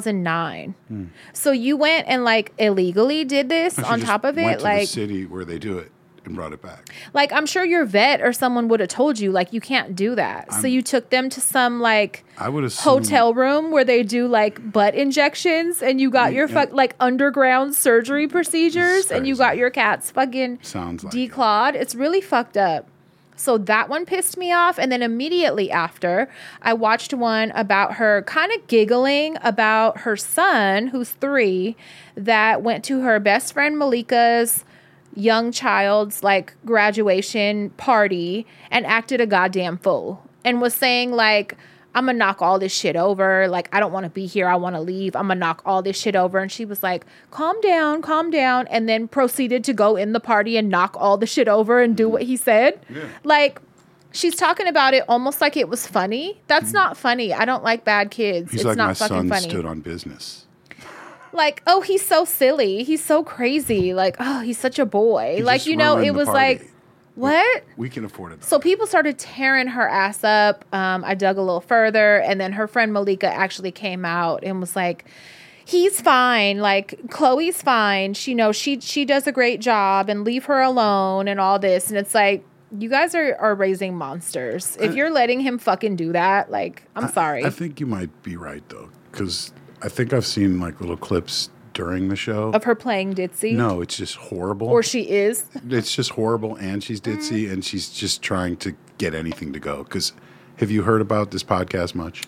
Speaker 1: 2009. So you went and like illegally did this on top of it,
Speaker 2: went to
Speaker 1: like
Speaker 2: the city where they do it and brought it back.
Speaker 1: Like I'm sure your vet or someone would have told you like you can't do that. So you took them to some like
Speaker 2: I would assume
Speaker 1: hotel room where they do like butt injections and you got your like underground surgery procedures and you got your cats fucking
Speaker 2: sounds like
Speaker 1: declawed. It's really fucked up. So that one pissed me off. And then immediately after, I watched one about her kind of giggling about her son, who's 3, that went to her best friend Malika's young child's like graduation party and acted a goddamn fool and was saying like, I'm gonna knock all this shit over. Like, I don't want to be here. I want to leave. I'm gonna knock all this shit over. And she was like, calm down. And then proceeded to go in the party and knock all the shit over and do what he said. Yeah. Like, she's talking about it almost like it was funny. That's not funny. I don't like bad kids.
Speaker 2: He's
Speaker 1: it's
Speaker 2: like
Speaker 1: not
Speaker 2: my
Speaker 1: fucking
Speaker 2: son
Speaker 1: funny.
Speaker 2: stood on business.
Speaker 1: Like, oh, he's so silly. He's so crazy. Like, oh, he's such a boy.
Speaker 2: He
Speaker 1: like,
Speaker 2: just
Speaker 1: you know,
Speaker 2: ruined
Speaker 1: it
Speaker 2: the
Speaker 1: was
Speaker 2: party.
Speaker 1: like, what?
Speaker 2: We can afford it.
Speaker 1: So people started tearing her ass up. I dug a little further, and then her friend Malika actually came out and was like, he's fine. Like, Khloe's fine. She knows she does a great job and leave her alone and all this. And it's like, you guys are raising monsters. If you're letting him fucking do that, like, I'm sorry.
Speaker 2: I think you might be right, though, because I think I've seen, like, little clips during the show.
Speaker 1: Of her playing ditzy?
Speaker 2: No, it's just horrible.
Speaker 1: Or she is?
Speaker 2: It's just horrible, and she's ditzy, and she's just trying to get anything to go. Because have you heard about this podcast much?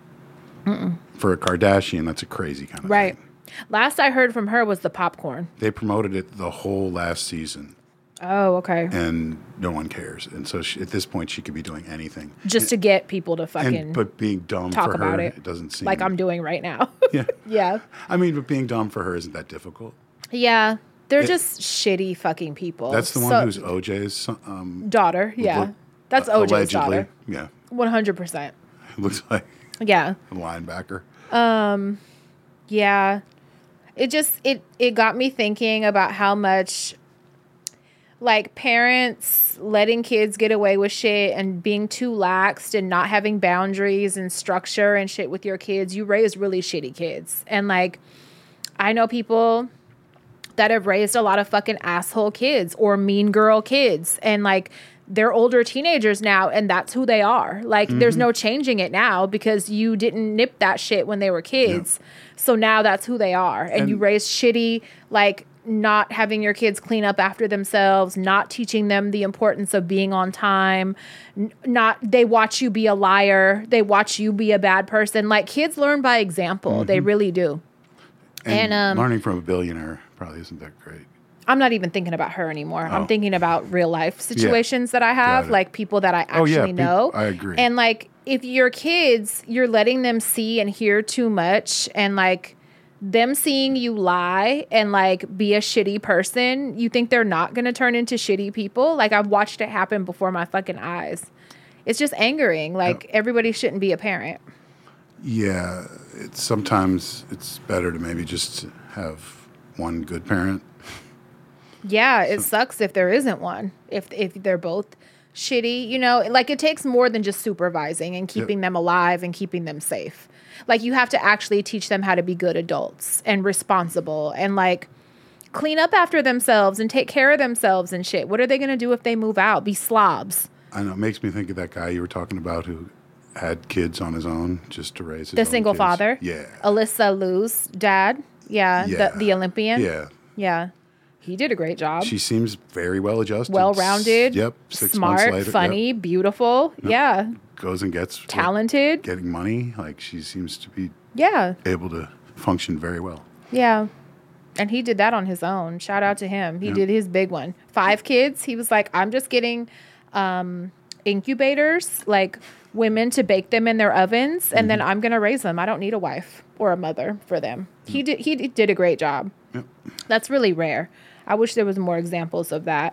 Speaker 2: For a Kardashian, that's a crazy kind of thing.
Speaker 1: Last I heard from her was the popcorn.
Speaker 2: They promoted it the whole last season.
Speaker 1: Oh, okay.
Speaker 2: And no one cares. And so at this point, she could be doing anything.
Speaker 1: Just to get people to fucking
Speaker 2: but being dumb
Speaker 1: talk
Speaker 2: for
Speaker 1: about
Speaker 2: her,
Speaker 1: it
Speaker 2: doesn't seem...
Speaker 1: like I'm doing right now.
Speaker 2: Yeah.
Speaker 1: Yeah.
Speaker 2: I mean, but being dumb for her isn't that difficult.
Speaker 1: Yeah. They're just shitty fucking people.
Speaker 2: That's the one who's OJ's...
Speaker 1: daughter, yeah. That's OJ's
Speaker 2: allegedly,
Speaker 1: daughter.
Speaker 2: Yeah.
Speaker 1: 100%.
Speaker 2: It looks like
Speaker 1: Yeah.
Speaker 2: a linebacker.
Speaker 1: Yeah. It got me thinking about how much like parents letting kids get away with shit and being too laxed and not having boundaries and structure and shit with your kids, you raise really shitty kids. And like, I know people that have raised a lot of fucking asshole kids or mean girl kids, and like they're older teenagers now, and that's who they are. Like, there's no changing it now because you didn't nip that shit when they were kids. So now that's who they are. And you raise shitty, like, not having your kids clean up after themselves, not teaching them the importance of being on time, they watch you be a liar, they watch you be a bad person. Like, kids learn by example. They really do.
Speaker 2: And learning from a billionaire probably isn't that great.
Speaker 1: I'm not even thinking about her anymore. I'm thinking about real life situations that I have, like people that I actually know.
Speaker 2: I agree.
Speaker 1: And like, if your kids, you're letting them see and hear too much, and like them seeing you lie and like be a shitty person, you think they're not going to turn into shitty people? Like, I've watched it happen before my fucking eyes. It's just angering. Like, everybody shouldn't be a parent.
Speaker 2: Yeah. Sometimes it's better to maybe just have one good parent.
Speaker 1: Yeah, it sucks if there isn't one. If they're both shitty, you know, like it takes more than just supervising and keeping them alive and keeping them safe. Like, you have to actually teach them how to be good adults and responsible and like clean up after themselves and take care of themselves and shit. What are they going to do if they move out? Be slobs.
Speaker 2: I know. It makes me think of that guy you were talking about who had kids on his own just to raise his
Speaker 1: The
Speaker 2: own
Speaker 1: single
Speaker 2: kids.
Speaker 1: father.
Speaker 2: Yeah.
Speaker 1: Alyssa Liu's dad. Yeah. The Olympian.
Speaker 2: Yeah.
Speaker 1: Yeah. He did a great job.
Speaker 2: She seems very well adjusted.
Speaker 1: Well-rounded.
Speaker 2: Yep. 6
Speaker 1: smart,
Speaker 2: months later.
Speaker 1: funny, beautiful. Yep. Yeah.
Speaker 2: Goes and gets
Speaker 1: talented.
Speaker 2: Getting money. Like, she seems to be able to function very well.
Speaker 1: Yeah. And he did that on his own. Shout out to him. He did his big one. 5 kids. He was like, I'm just getting incubators, like women to bake them in their ovens, and then I'm going to raise them. I don't need a wife or a mother for them. He did a great job.
Speaker 2: Yep.
Speaker 1: That's really rare. I wish there was more examples of that.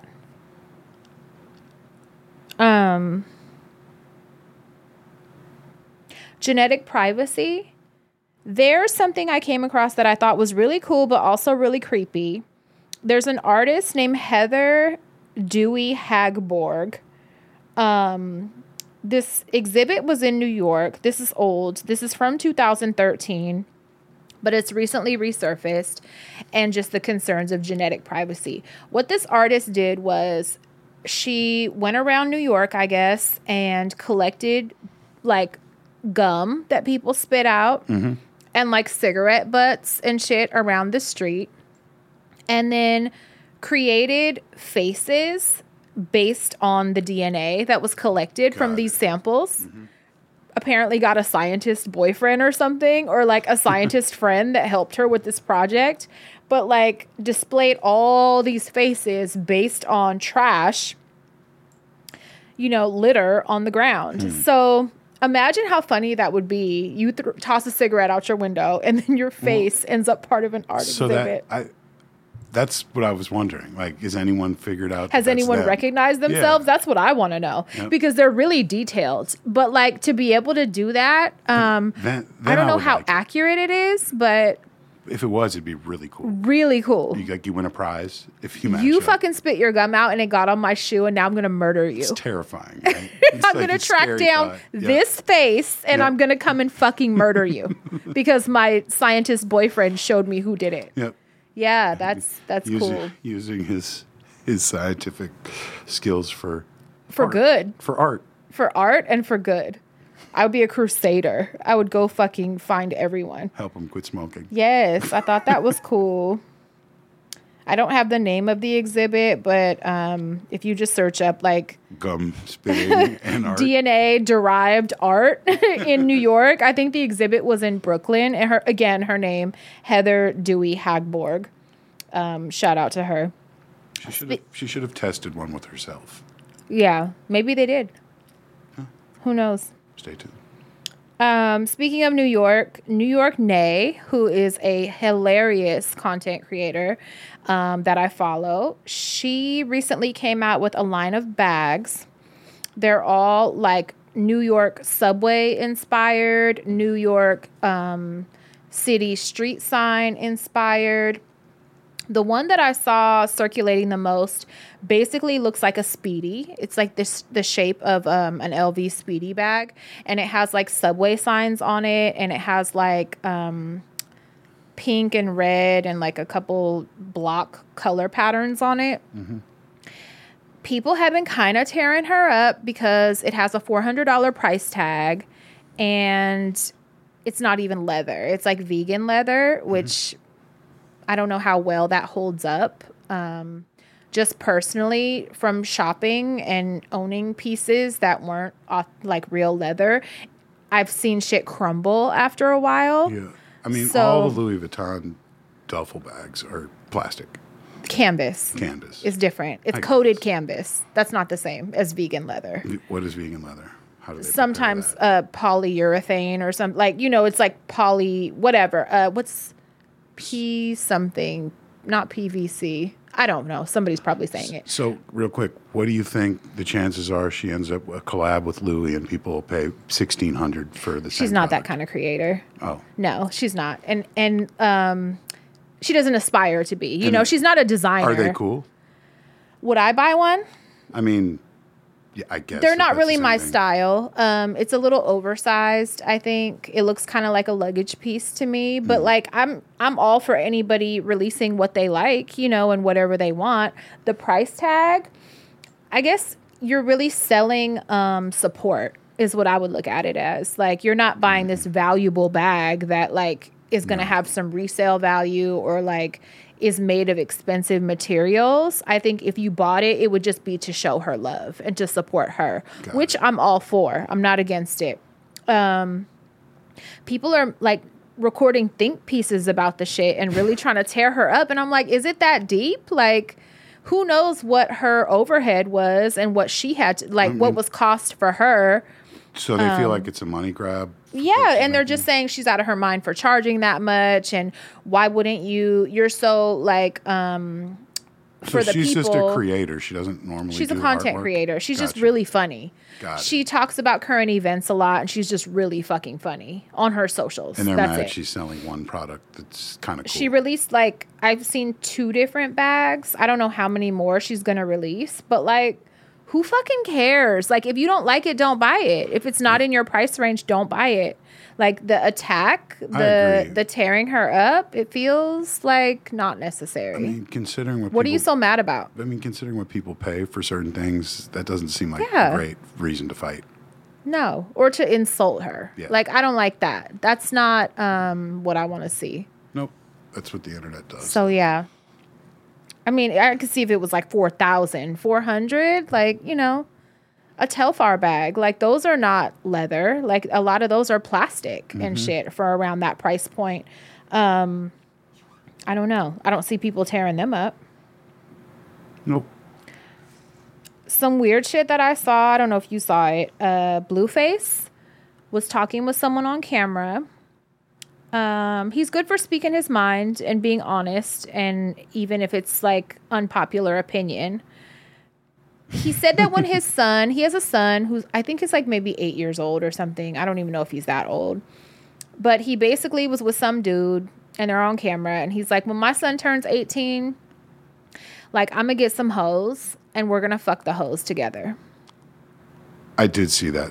Speaker 1: Genetic privacy. There's something I came across that I thought was really cool, but also really creepy. There's an artist named Heather Dewey Hagborg. This exhibit was in New York. This is old. This is from 2013. But it's recently resurfaced, and just the concerns of genetic privacy. What this artist did was she went around New York, I guess, and collected like gum that people spit out and like cigarette butts and shit around the street, and then created faces based on the DNA that was collected from these samples. Apparently got a scientist boyfriend or something, or like a scientist friend that helped her with this project, but like displayed all these faces based on trash, you know, litter on the ground. So imagine how funny that would be. You toss a cigarette out your window and then your face ends up part of an art exhibit.
Speaker 2: That's what I was wondering. Like, has anyone figured out?
Speaker 1: Has anyone recognized themselves? Yeah. That's what I want to know, because they're really detailed. But like, to be able to do that, then I don't know how accurate it is, but
Speaker 2: if it was, it'd be really cool.
Speaker 1: Really cool.
Speaker 2: You win a prize if you match
Speaker 1: You
Speaker 2: up.
Speaker 1: fucking spit your gum out and it got on my shoe, and now I'm going to murder you.
Speaker 2: It's terrifying, right?
Speaker 1: I'm going to track down this face, and I'm going to come and fucking murder you because my scientist boyfriend showed me who did it.
Speaker 2: Yep.
Speaker 1: Yeah, that's cool.
Speaker 2: Using his scientific skills for
Speaker 1: art. Good.
Speaker 2: For art.
Speaker 1: For art and for good. I would be a crusader. I would go fucking find everyone.
Speaker 2: Help them quit smoking.
Speaker 1: Yes, I thought that was cool. I don't have the name of the exhibit, but if you just search up like
Speaker 2: gum spitting and art.
Speaker 1: DNA derived art in New York. I think the exhibit was in Brooklyn. And her name, Heather Dewey Hagborg. Shout out to her.
Speaker 2: She should have tested one with herself.
Speaker 1: Yeah, maybe they did. Huh. Who knows?
Speaker 2: Stay tuned.
Speaker 1: Speaking of New York Nay, who is a hilarious content creator that I follow, she recently came out with a line of bags. They're all like New York subway inspired, New York city street sign inspired. The one that I saw circulating the most basically looks like a Speedy. It's like the shape of an LV Speedy bag, and it has like Subway signs on it, and it has like pink and red and like a couple block color patterns on it. Mm-hmm. People have been kind of tearing her up because it has a $400 price tag, and it's not even leather. It's like vegan leather, which I don't know how well that holds up. Just personally, from shopping and owning pieces that weren't like real leather, I've seen shit crumble after a while.
Speaker 2: Yeah. I mean, all the Louis Vuitton duffel bags are plastic.
Speaker 1: Canvas. Is different. It's coated canvas. That's not the same as vegan leather.
Speaker 2: What is vegan leather? How do they
Speaker 1: sometimes polyurethane or something, like, it's like poly whatever. What's P something, not PVC. I don't know. Somebody's probably saying it.
Speaker 2: So real quick, what do you think the chances are she ends up a collab with Louis and people will pay $1,600 for the
Speaker 1: She's
Speaker 2: same
Speaker 1: not
Speaker 2: product?
Speaker 1: that kind of creator.
Speaker 2: Oh.
Speaker 1: No, she's not. And she doesn't aspire to be. She's not a designer.
Speaker 2: Are they cool?
Speaker 1: Would I buy one?
Speaker 2: I mean, yeah, I guess.
Speaker 1: They're not really my style. It's a little oversized, I think. It looks kind of like a luggage piece to me. But, like, I'm all for anybody releasing what they like, and whatever they want. The price tag, I guess you're really selling support is what I would look at it as. Like, you're not buying this valuable bag that, like, is going to have some resale value or, like, is made of expensive materials. I think if you bought it, it would just be to show her love and to support her, which I'm all for. I'm not against it. People are like recording think pieces about the shit and really trying to tear her up. And I'm like, is it that deep? Like, who knows what her overhead was and what she had to, like, what was cost for her.
Speaker 2: So they feel like it's a money grab.
Speaker 1: Yeah, and they're just saying she's out of her mind for charging that much, and why wouldn't you? You're so like for the
Speaker 2: she's
Speaker 1: people.
Speaker 2: Just a creator. She doesn't normally.
Speaker 1: She's
Speaker 2: do
Speaker 1: a content
Speaker 2: artwork.
Speaker 1: creator. She's just really funny.
Speaker 2: Got
Speaker 1: she
Speaker 2: it.
Speaker 1: talks about current events a lot, and she's just really fucking funny on her socials.
Speaker 2: And they're
Speaker 1: That's
Speaker 2: mad
Speaker 1: it.
Speaker 2: she's selling one product that's kind of cool.
Speaker 1: She released like I've seen 2 different bags. I don't know how many more she's gonna release, but like. Who fucking cares? Like, if you don't like it, don't buy it. If it's not in your price range, don't buy it. Like, the attack, the tearing her up, it feels like not necessary.
Speaker 2: I mean, considering
Speaker 1: what are you so mad about?
Speaker 2: I mean, considering what people pay for certain things, that doesn't seem like a great reason to fight.
Speaker 1: No, or to insult her.
Speaker 2: Yeah.
Speaker 1: Like, I don't like that. That's not what I want to see.
Speaker 2: Nope. That's what the internet does.
Speaker 1: So, yeah. I mean, I could see if it was like 4,000, 400, like, a Telfar bag. Like, those are not leather. Like, a lot of those are plastic and shit for around that price point. I don't know. I don't see people tearing them up.
Speaker 2: Nope.
Speaker 1: Some weird shit that I saw, I don't know if you saw it. Blueface was talking with someone on camera. He's good for speaking his mind and being honest, and even if it's like unpopular opinion. He said that when he has a son who's, I think is like maybe 8 years old or something. I don't even know if he's that old. But he basically was with some dude and they're on camera, and he's like, when my son turns 18, like, I'm gonna get some hoes and we're gonna fuck the hoes together.
Speaker 2: I did see that.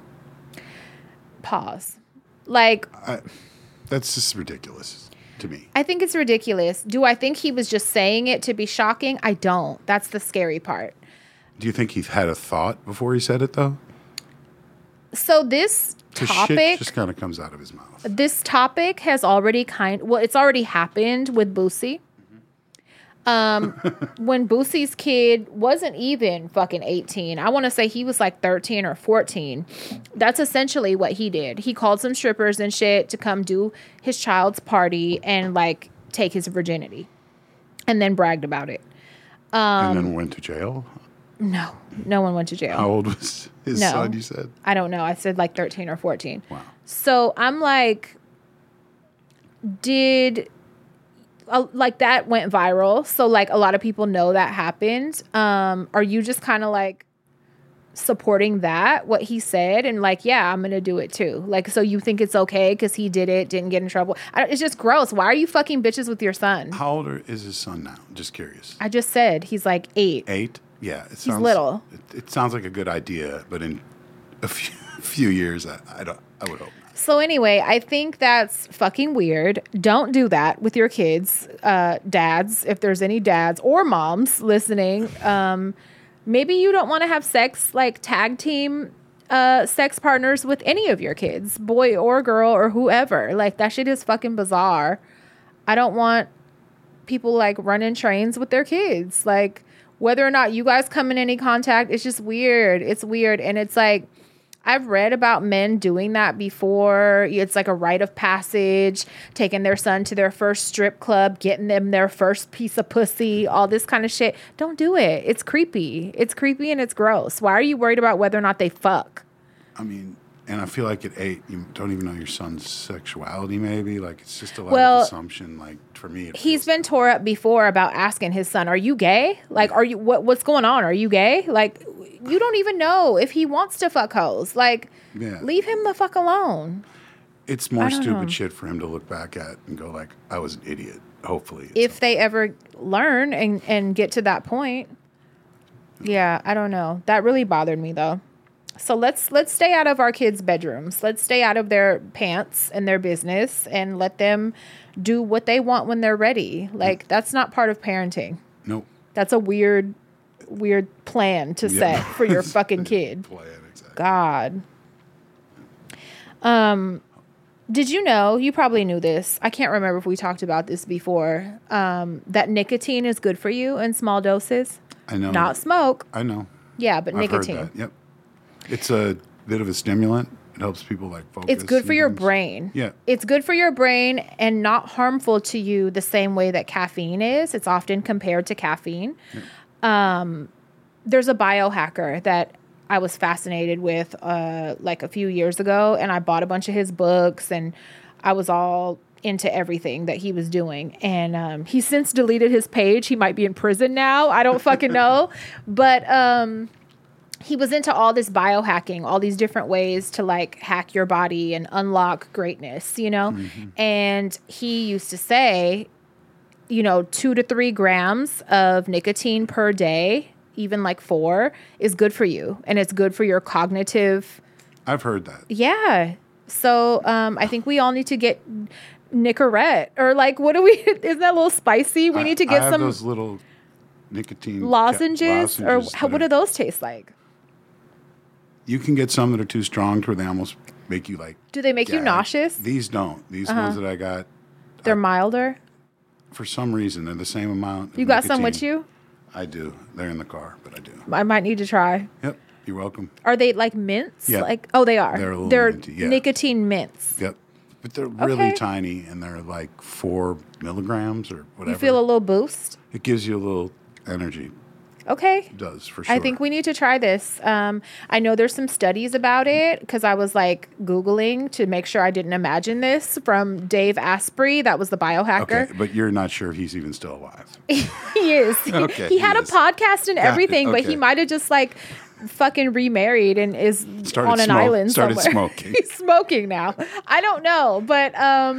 Speaker 1: Pause. Like,
Speaker 2: that's just ridiculous to me.
Speaker 1: I think it's ridiculous. Do I think he was just saying it to be shocking? I don't. That's the scary part.
Speaker 2: Do you think he had a thought before he said it, though?
Speaker 1: So this topic
Speaker 2: shit just kind of comes out of his mouth.
Speaker 1: This topic has already it's already happened with Boosie. When Boosie's kid wasn't even fucking 18. I want to say he was like 13 or 14. That's essentially what he did. He called some strippers and shit to come do his child's party and like take his virginity. And then bragged about it.
Speaker 2: And then went to jail?
Speaker 1: No one went to jail.
Speaker 2: How old was his son, you said?
Speaker 1: I don't know. I said like 13 or 14.
Speaker 2: Wow.
Speaker 1: So I'm like, like that went viral. So like a lot of people know that happened. Are you just kind of like supporting that, what he said, and like, yeah, I'm gonna do it too. Like, so you think it's okay because he did it, didn't get in trouble? It's just gross. Why are you fucking bitches with your son?
Speaker 2: How old is his son now? Just curious.
Speaker 1: I just said he's like 8.
Speaker 2: 8? Yeah,
Speaker 1: He's little.
Speaker 2: It sounds like a good idea, but in a few years, I would hope not.
Speaker 1: So anyway, I think that's fucking weird. Don't do that with your kids, dads. If there's any dads or moms listening, maybe you don't want to have sex, like tag team sex partners with any of your kids, boy or girl or whoever. Like, that shit is fucking bizarre. I don't want people like running trains with their kids. Like, whether or not you guys come in any contact, it's just weird. It's weird. And it's like, I've read about men doing that before. It's like a rite of passage, taking their son to their first strip club, getting them their first piece of pussy, all this kind of shit. Don't do it. It's creepy. It's creepy and it's gross. Why are you worried about whether or not they fuck?
Speaker 2: I mean, and I feel like at 8, you don't even know your son's sexuality, maybe. Like, it's just a lot of assumption. Like, for me,
Speaker 1: he's been tore up before about asking his son, are you gay? Like, are you, what's going on? Are you gay? Like, you don't even know if he wants to fuck hoes. Like, leave him the fuck alone.
Speaker 2: It's more stupid shit for him to look back at and go like, I was an idiot, hopefully.
Speaker 1: If they ever learn and get to that point. Yeah, I don't know. That really bothered me, though. So let's stay out of our kids' bedrooms. Let's stay out of their pants and their business and let them do what they want when they're ready. Like, that's not part of parenting.
Speaker 2: Nope.
Speaker 1: That's a weird plan to set for your fucking kid.
Speaker 2: Plan, exactly.
Speaker 1: God. Did you know, you probably knew this, I can't remember if we talked about this before, that nicotine is good for you in small doses?
Speaker 2: I know.
Speaker 1: Not smoke.
Speaker 2: I know.
Speaker 1: Yeah, but nicotine.
Speaker 2: I've heard that. Yep. It's a bit of a stimulant. It helps people like focus.
Speaker 1: It's good for your brain.
Speaker 2: Yeah.
Speaker 1: It's good for your brain and not harmful to you the same way that caffeine is. It's often compared to caffeine. Yeah. There's a biohacker that I was fascinated with like a few years ago, and I bought a bunch of his books, and I was all into everything that he was doing. And he's since deleted his page. He might be in prison now. I don't fucking know. But he was into all this biohacking, all these different ways to like hack your body and unlock greatness, you know? Mm-hmm. And he used to say, 2 to 3 grams of nicotine per day, even like 4, is good for you. And it's good for your cognitive.
Speaker 2: I've heard that.
Speaker 1: Yeah. So I think we all need to get Nicorette, or like, what do we, isn't that a little spicy? We need to get some
Speaker 2: those little nicotine
Speaker 1: lozenges or what do those taste like?
Speaker 2: You can get some that are too strong to where they almost make you like.
Speaker 1: Do they make you nauseous?
Speaker 2: These don't. These ones that I got.
Speaker 1: They're milder?
Speaker 2: For some reason, they're the same amount.
Speaker 1: You got some with you?
Speaker 2: I do. They're in the car, but I do.
Speaker 1: I might need to try.
Speaker 2: Yep. You're welcome.
Speaker 1: Are they like mints?
Speaker 2: Yeah.
Speaker 1: Like, oh, they are.
Speaker 2: They're a little minty, yeah.
Speaker 1: Nicotine mints.
Speaker 2: Yep. But they're really tiny, and they're like 4 milligrams or whatever.
Speaker 1: You feel a little boost?
Speaker 2: It gives you a little energy.
Speaker 1: Okay.
Speaker 2: It does, for sure.
Speaker 1: I think we need to try this. I know there's some studies about it because I was like Googling to make sure I didn't imagine this from Dave Asprey. That was the biohacker.
Speaker 2: Okay, but you're not sure if he's even still alive.
Speaker 1: He is.
Speaker 2: Okay,
Speaker 1: he had a podcast and everything, but he might have just like fucking remarried and is on an island somewhere.
Speaker 2: Started smoking.
Speaker 1: He's smoking now. I don't know, but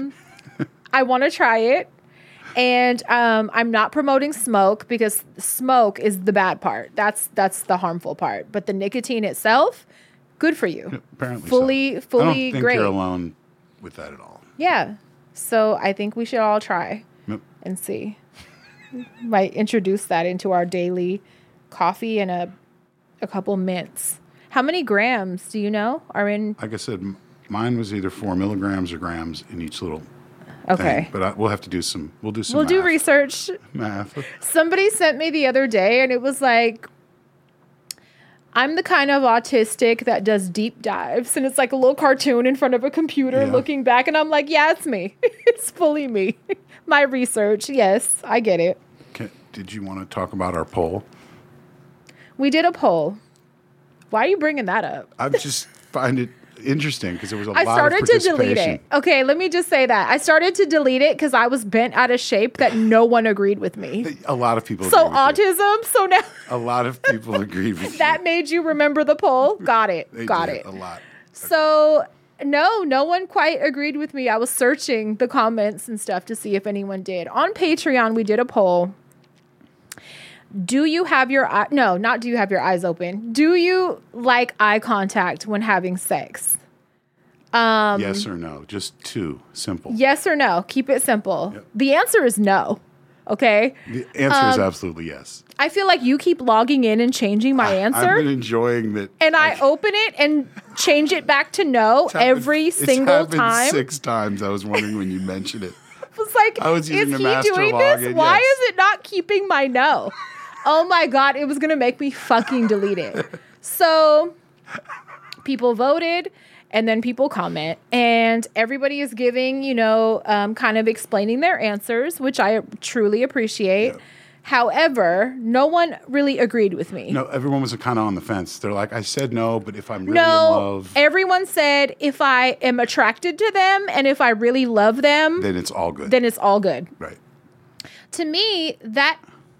Speaker 1: I want to try it. And I'm not promoting smoke because smoke is the bad part. That's the harmful part. But the nicotine itself, good for you.
Speaker 2: Apparently
Speaker 1: fully
Speaker 2: I don't think
Speaker 1: great.
Speaker 2: You're alone with that at all.
Speaker 1: Yeah. So I think we should all try and see. Might introduce that into our daily coffee and a couple mints. How many grams do you know are in?
Speaker 2: Like I said, mine was either 4 milligrams or grams in each little
Speaker 1: Okay.
Speaker 2: thing. But we'll have to do some. We'll do some.
Speaker 1: We'll do research.
Speaker 2: Math.
Speaker 1: Somebody sent me the other day, and it was like, I'm the kind of autistic that does deep dives, and it's like a little cartoon in front of a computer looking back, and I'm like, yeah, it's me. It's fully me. My research. Yes, I get it.
Speaker 2: Okay. Did you want to talk about our poll?
Speaker 1: We did a poll. Why are you bringing that up?
Speaker 2: I just find it. interesting because there was a lot of
Speaker 1: I started to delete
Speaker 2: participation.
Speaker 1: it. Okay, let me just say that. I started to delete it because I was bent out of shape that no one agreed with me.
Speaker 2: A lot of people.
Speaker 1: So
Speaker 2: agree with you.
Speaker 1: autism, so now
Speaker 2: A lot of people agreed with
Speaker 1: that
Speaker 2: you.
Speaker 1: made you remember the poll? Got it.
Speaker 2: They
Speaker 1: Got
Speaker 2: did
Speaker 1: it.
Speaker 2: a lot.
Speaker 1: So no one quite agreed with me. I was searching the comments and stuff to see if anyone did. On Patreon, we did a poll. Do you have your not do you have your eyes open? Do you like eye contact when having sex?
Speaker 2: Yes or no? Just two. Simple.
Speaker 1: Yes or no? Keep it simple.
Speaker 2: Yep.
Speaker 1: The answer is no. Okay.
Speaker 2: The answer is absolutely yes.
Speaker 1: I feel like you keep logging in and changing my
Speaker 2: I've
Speaker 1: answer.
Speaker 2: been enjoying that.
Speaker 1: And I open it and change it back to no every single
Speaker 2: it's happened
Speaker 1: time.
Speaker 2: 6 times. I was wondering when you mentioned it.
Speaker 1: I was like,
Speaker 2: I was using
Speaker 1: is
Speaker 2: the
Speaker 1: he
Speaker 2: master
Speaker 1: doing this?
Speaker 2: login,
Speaker 1: Why
Speaker 2: yes.
Speaker 1: is it not keeping my no? Oh my God, it was going to make me fucking delete it. So people voted and then people comment and everybody is giving, kind of explaining their answers, which I truly appreciate.
Speaker 2: Yeah.
Speaker 1: However, no one really agreed with me.
Speaker 2: No, everyone was kind of on the fence. They're like, I said no, but if I'm really in
Speaker 1: No,
Speaker 2: love,
Speaker 1: everyone said if I am attracted to them and if I really love them,
Speaker 2: then it's all good.
Speaker 1: then it's all good.
Speaker 2: Right.
Speaker 1: To me, that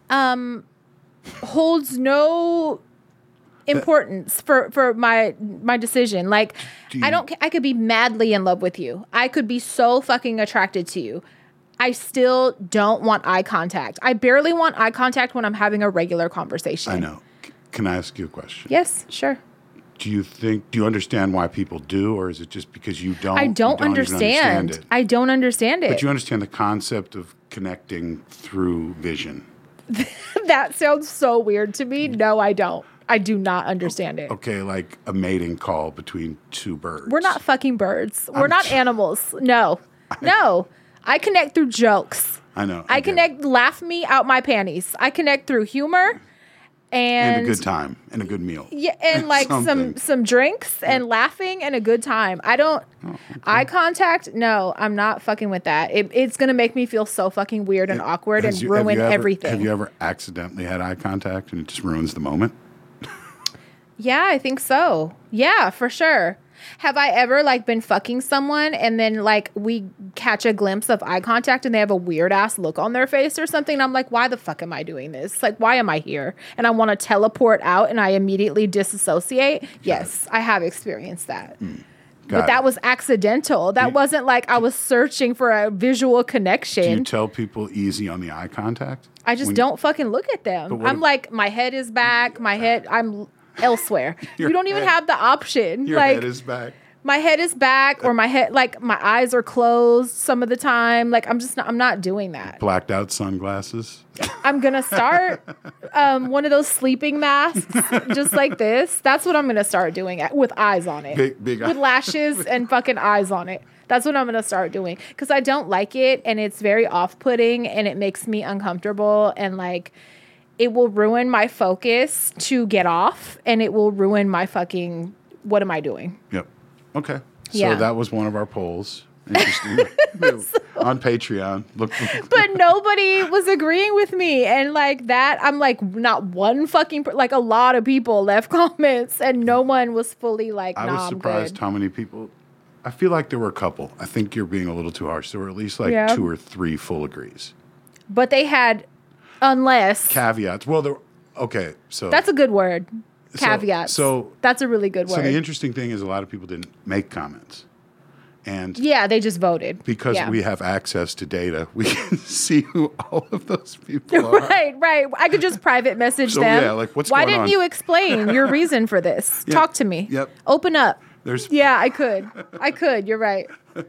Speaker 1: holds no importance for my decision. Like, I could be madly in love with you. I could be so fucking attracted to you. I still don't want eye contact. I barely want eye contact when I'm having a regular conversation.
Speaker 2: I know. Can I ask you a question?
Speaker 1: Yes, sure.
Speaker 2: Do you understand why people do, or is it just because you don't?
Speaker 1: I don't
Speaker 2: even
Speaker 1: understand.
Speaker 2: it?
Speaker 1: I don't understand it.
Speaker 2: But you understand the concept of connecting through vision.
Speaker 1: That sounds so weird to me. No, I don't. I do not understand it.
Speaker 2: Okay, like a mating call between two birds.
Speaker 1: We're not fucking birds. We're not animals. No. No. I connect through jokes.
Speaker 2: I know.
Speaker 1: I
Speaker 2: get it.
Speaker 1: connect, laugh me out my panties. I connect through humor and
Speaker 2: a good time and a good meal.
Speaker 1: Yeah, and like
Speaker 2: Something.
Speaker 1: some drinks and laughing and a good time. I don't eye contact. No, I'm not fucking with that. It's gonna make me feel so fucking weird and awkward and ruin everything.
Speaker 2: Have you ever accidentally had eye contact and it just ruins the moment?
Speaker 1: Yeah, I think so. Yeah, for sure. Have I ever like been fucking someone and then like we catch a glimpse of eye contact and they have a weird ass look on their face or something? And I'm like, why the fuck am I doing this? Like, why am I here? And I want to teleport out and I immediately disassociate. Yes, I have experienced that. But that was accidental. That wasn't like I was searching for a visual connection.
Speaker 2: Do you tell people easy on the eye contact?
Speaker 1: I just don't fucking look at them. I'm like, my head is back. I'm elsewhere. You don't even have the option.
Speaker 2: Your
Speaker 1: like,
Speaker 2: head is back.
Speaker 1: My head is back, or my head, like my eyes are closed some of the time. Like I'm not doing that.
Speaker 2: Blacked out sunglasses.
Speaker 1: I'm gonna start one of those sleeping masks, just like this. That's what I'm gonna start doing with eyes on it,
Speaker 2: Big
Speaker 1: with lashes and fucking eyes on it. That's what I'm gonna start doing because I don't like it, and it's very off-putting, and it makes me uncomfortable, and like it will ruin my focus to get off, and it will ruin my fucking. What am I doing?
Speaker 2: Yep. Okay.
Speaker 1: Yeah.
Speaker 2: So that was one of our polls. Interesting. On Patreon. Look.
Speaker 1: But nobody was agreeing with me. And like that, I'm like, not one fucking, like a lot of people left comments and no one was fully like,
Speaker 2: I
Speaker 1: nah,
Speaker 2: was surprised how many people. I feel like there were a couple. I think you're being a little too harsh. There were at least like 2 or 3 full agrees.
Speaker 1: But they had, unless.
Speaker 2: Caveats. Well, okay. So
Speaker 1: That's a good word. Caveats.
Speaker 2: So
Speaker 1: that's a really good word.
Speaker 2: So the interesting thing is a lot of people didn't make comments. And
Speaker 1: yeah, they just voted.
Speaker 2: Because we have access to data, we can see who all of those people are.
Speaker 1: Right. I could just private message them.
Speaker 2: Yeah, like what's
Speaker 1: Why
Speaker 2: going on?
Speaker 1: didn't you explain your reason for this? Talk to me.
Speaker 2: Yep.
Speaker 1: Open up.
Speaker 2: Yeah,
Speaker 1: I could. You're right.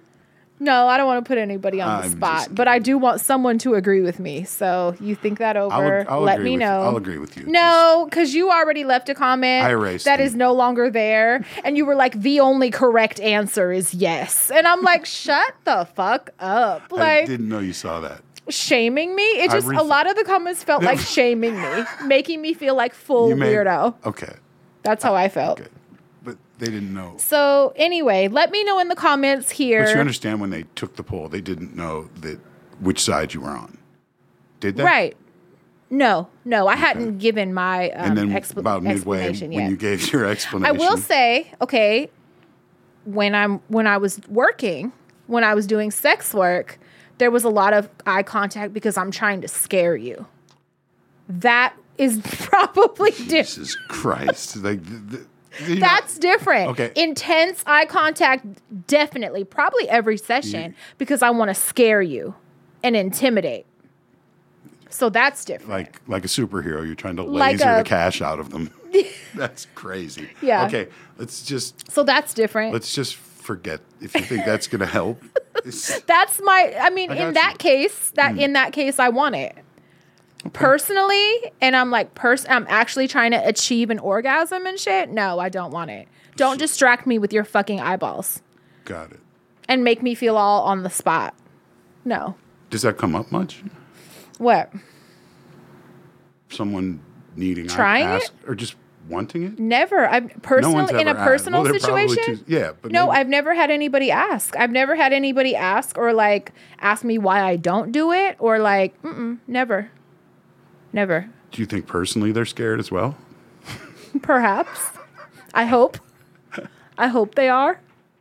Speaker 1: No, I don't want to put anybody on the spot, but I do want someone to agree with me. So you think that over.
Speaker 2: I'll
Speaker 1: let
Speaker 2: agree
Speaker 1: me
Speaker 2: with
Speaker 1: know.
Speaker 2: I'll agree with you.
Speaker 1: No, because you already left a comment
Speaker 2: I erased
Speaker 1: that
Speaker 2: them.
Speaker 1: is no longer there. And you were like, the only correct answer is yes. And I'm like, shut the fuck up.
Speaker 2: I
Speaker 1: Like,
Speaker 2: didn't know you saw that.
Speaker 1: shaming me. It just, a lot of the comments felt like shaming me, making me feel like full weirdo.
Speaker 2: Okay.
Speaker 1: That's how I felt.
Speaker 2: Okay. But they didn't know.
Speaker 1: So anyway, let me know in the comments here.
Speaker 2: But you understand when they took the poll, they didn't know which side you were on. Did they?
Speaker 1: Right. No, I hadn't given my
Speaker 2: and then about midway,
Speaker 1: explanation
Speaker 2: when
Speaker 1: yet.
Speaker 2: you gave your explanation.
Speaker 1: I will say, okay, when I was working, when I was doing sex work, there was a lot of eye contact because I'm trying to scare you. That is probably different.
Speaker 2: Jesus Christ. Like,
Speaker 1: that's different.
Speaker 2: Okay.
Speaker 1: Intense eye contact, definitely. Probably every session because I want to scare you and intimidate. So that's different.
Speaker 2: Like a superhero, you're trying to
Speaker 1: Like
Speaker 2: laser the cash out of them. That's crazy.
Speaker 1: Yeah.
Speaker 2: Okay,
Speaker 1: So that's different.
Speaker 2: let's just forget if you think that's going to help.
Speaker 1: That's I mean,
Speaker 2: I
Speaker 1: in
Speaker 2: got
Speaker 1: that
Speaker 2: you.
Speaker 1: case, in that case, I want it. Personally, and I'm like, I'm actually trying to achieve an orgasm and shit. No, I don't want it. Don't distract me with your fucking eyeballs
Speaker 2: Got it.
Speaker 1: and make me feel all on the spot. No.
Speaker 2: Does that come up much?
Speaker 1: What?
Speaker 2: Someone needing
Speaker 1: Trying
Speaker 2: ask, or just wanting it?
Speaker 1: Never. I've
Speaker 2: No one's
Speaker 1: personally in a
Speaker 2: ever asked.
Speaker 1: personal
Speaker 2: Well, they're probably
Speaker 1: situation.
Speaker 2: but
Speaker 1: No,
Speaker 2: maybe-
Speaker 1: I've never had anybody ask. I've never had anybody ask or like ask me why I don't do it or like, never. Never.
Speaker 2: Do you think personally they're scared as well?
Speaker 1: Perhaps. I hope. I hope they are.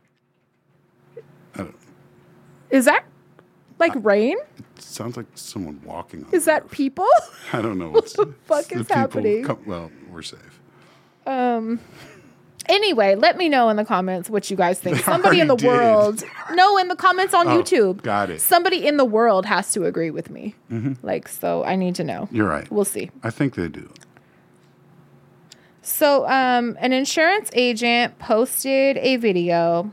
Speaker 2: I don't,
Speaker 1: Is that like rain?
Speaker 2: it sounds like someone walking on
Speaker 1: Is
Speaker 2: the
Speaker 1: that
Speaker 2: roof.
Speaker 1: people?
Speaker 2: I don't know. What
Speaker 1: the fuck is happening?
Speaker 2: Well, we're safe.
Speaker 1: Anyway, let me know in the comments what you guys think. Somebody in the
Speaker 2: already did.
Speaker 1: world. No, in the comments on YouTube.
Speaker 2: Got it.
Speaker 1: Somebody in the world has to agree with me. Like, so I need to know.
Speaker 2: You're right.
Speaker 1: We'll see.
Speaker 2: I think they do.
Speaker 1: So, an insurance agent posted a video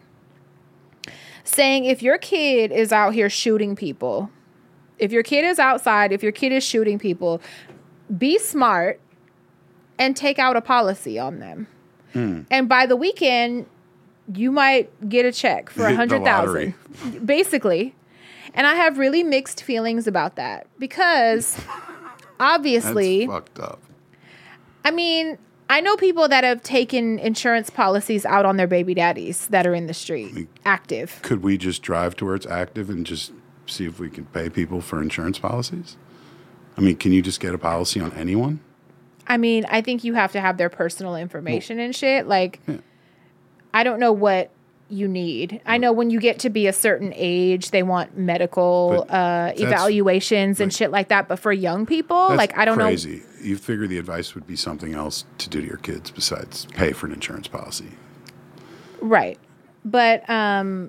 Speaker 1: saying if your kid is out here shooting people, if your kid is outside, if your kid is shooting people, be smart and take out a policy on them. And by the weekend, you might get a check for
Speaker 2: Hit the lottery.
Speaker 1: $100,000, basically. And I have really mixed feelings about that because obviously,
Speaker 2: That's fucked up.
Speaker 1: I mean, I know people that have taken insurance policies out on their baby daddies that are in the street, active.
Speaker 2: Could we just drive to where it's active and just see if we can pay people for insurance policies? I mean, can you just get a policy on anyone?
Speaker 1: I mean, I think you have to have their personal information and shit. Like, I don't know what you need. I know when you get to be a certain age, they want medical evaluations and shit like that. But for young people,
Speaker 2: That's
Speaker 1: like, I don't
Speaker 2: crazy.
Speaker 1: know.
Speaker 2: You figure the advice would be something else to do to your kids besides pay for an insurance policy.
Speaker 1: Right. But I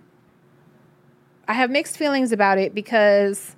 Speaker 1: have mixed feelings about it because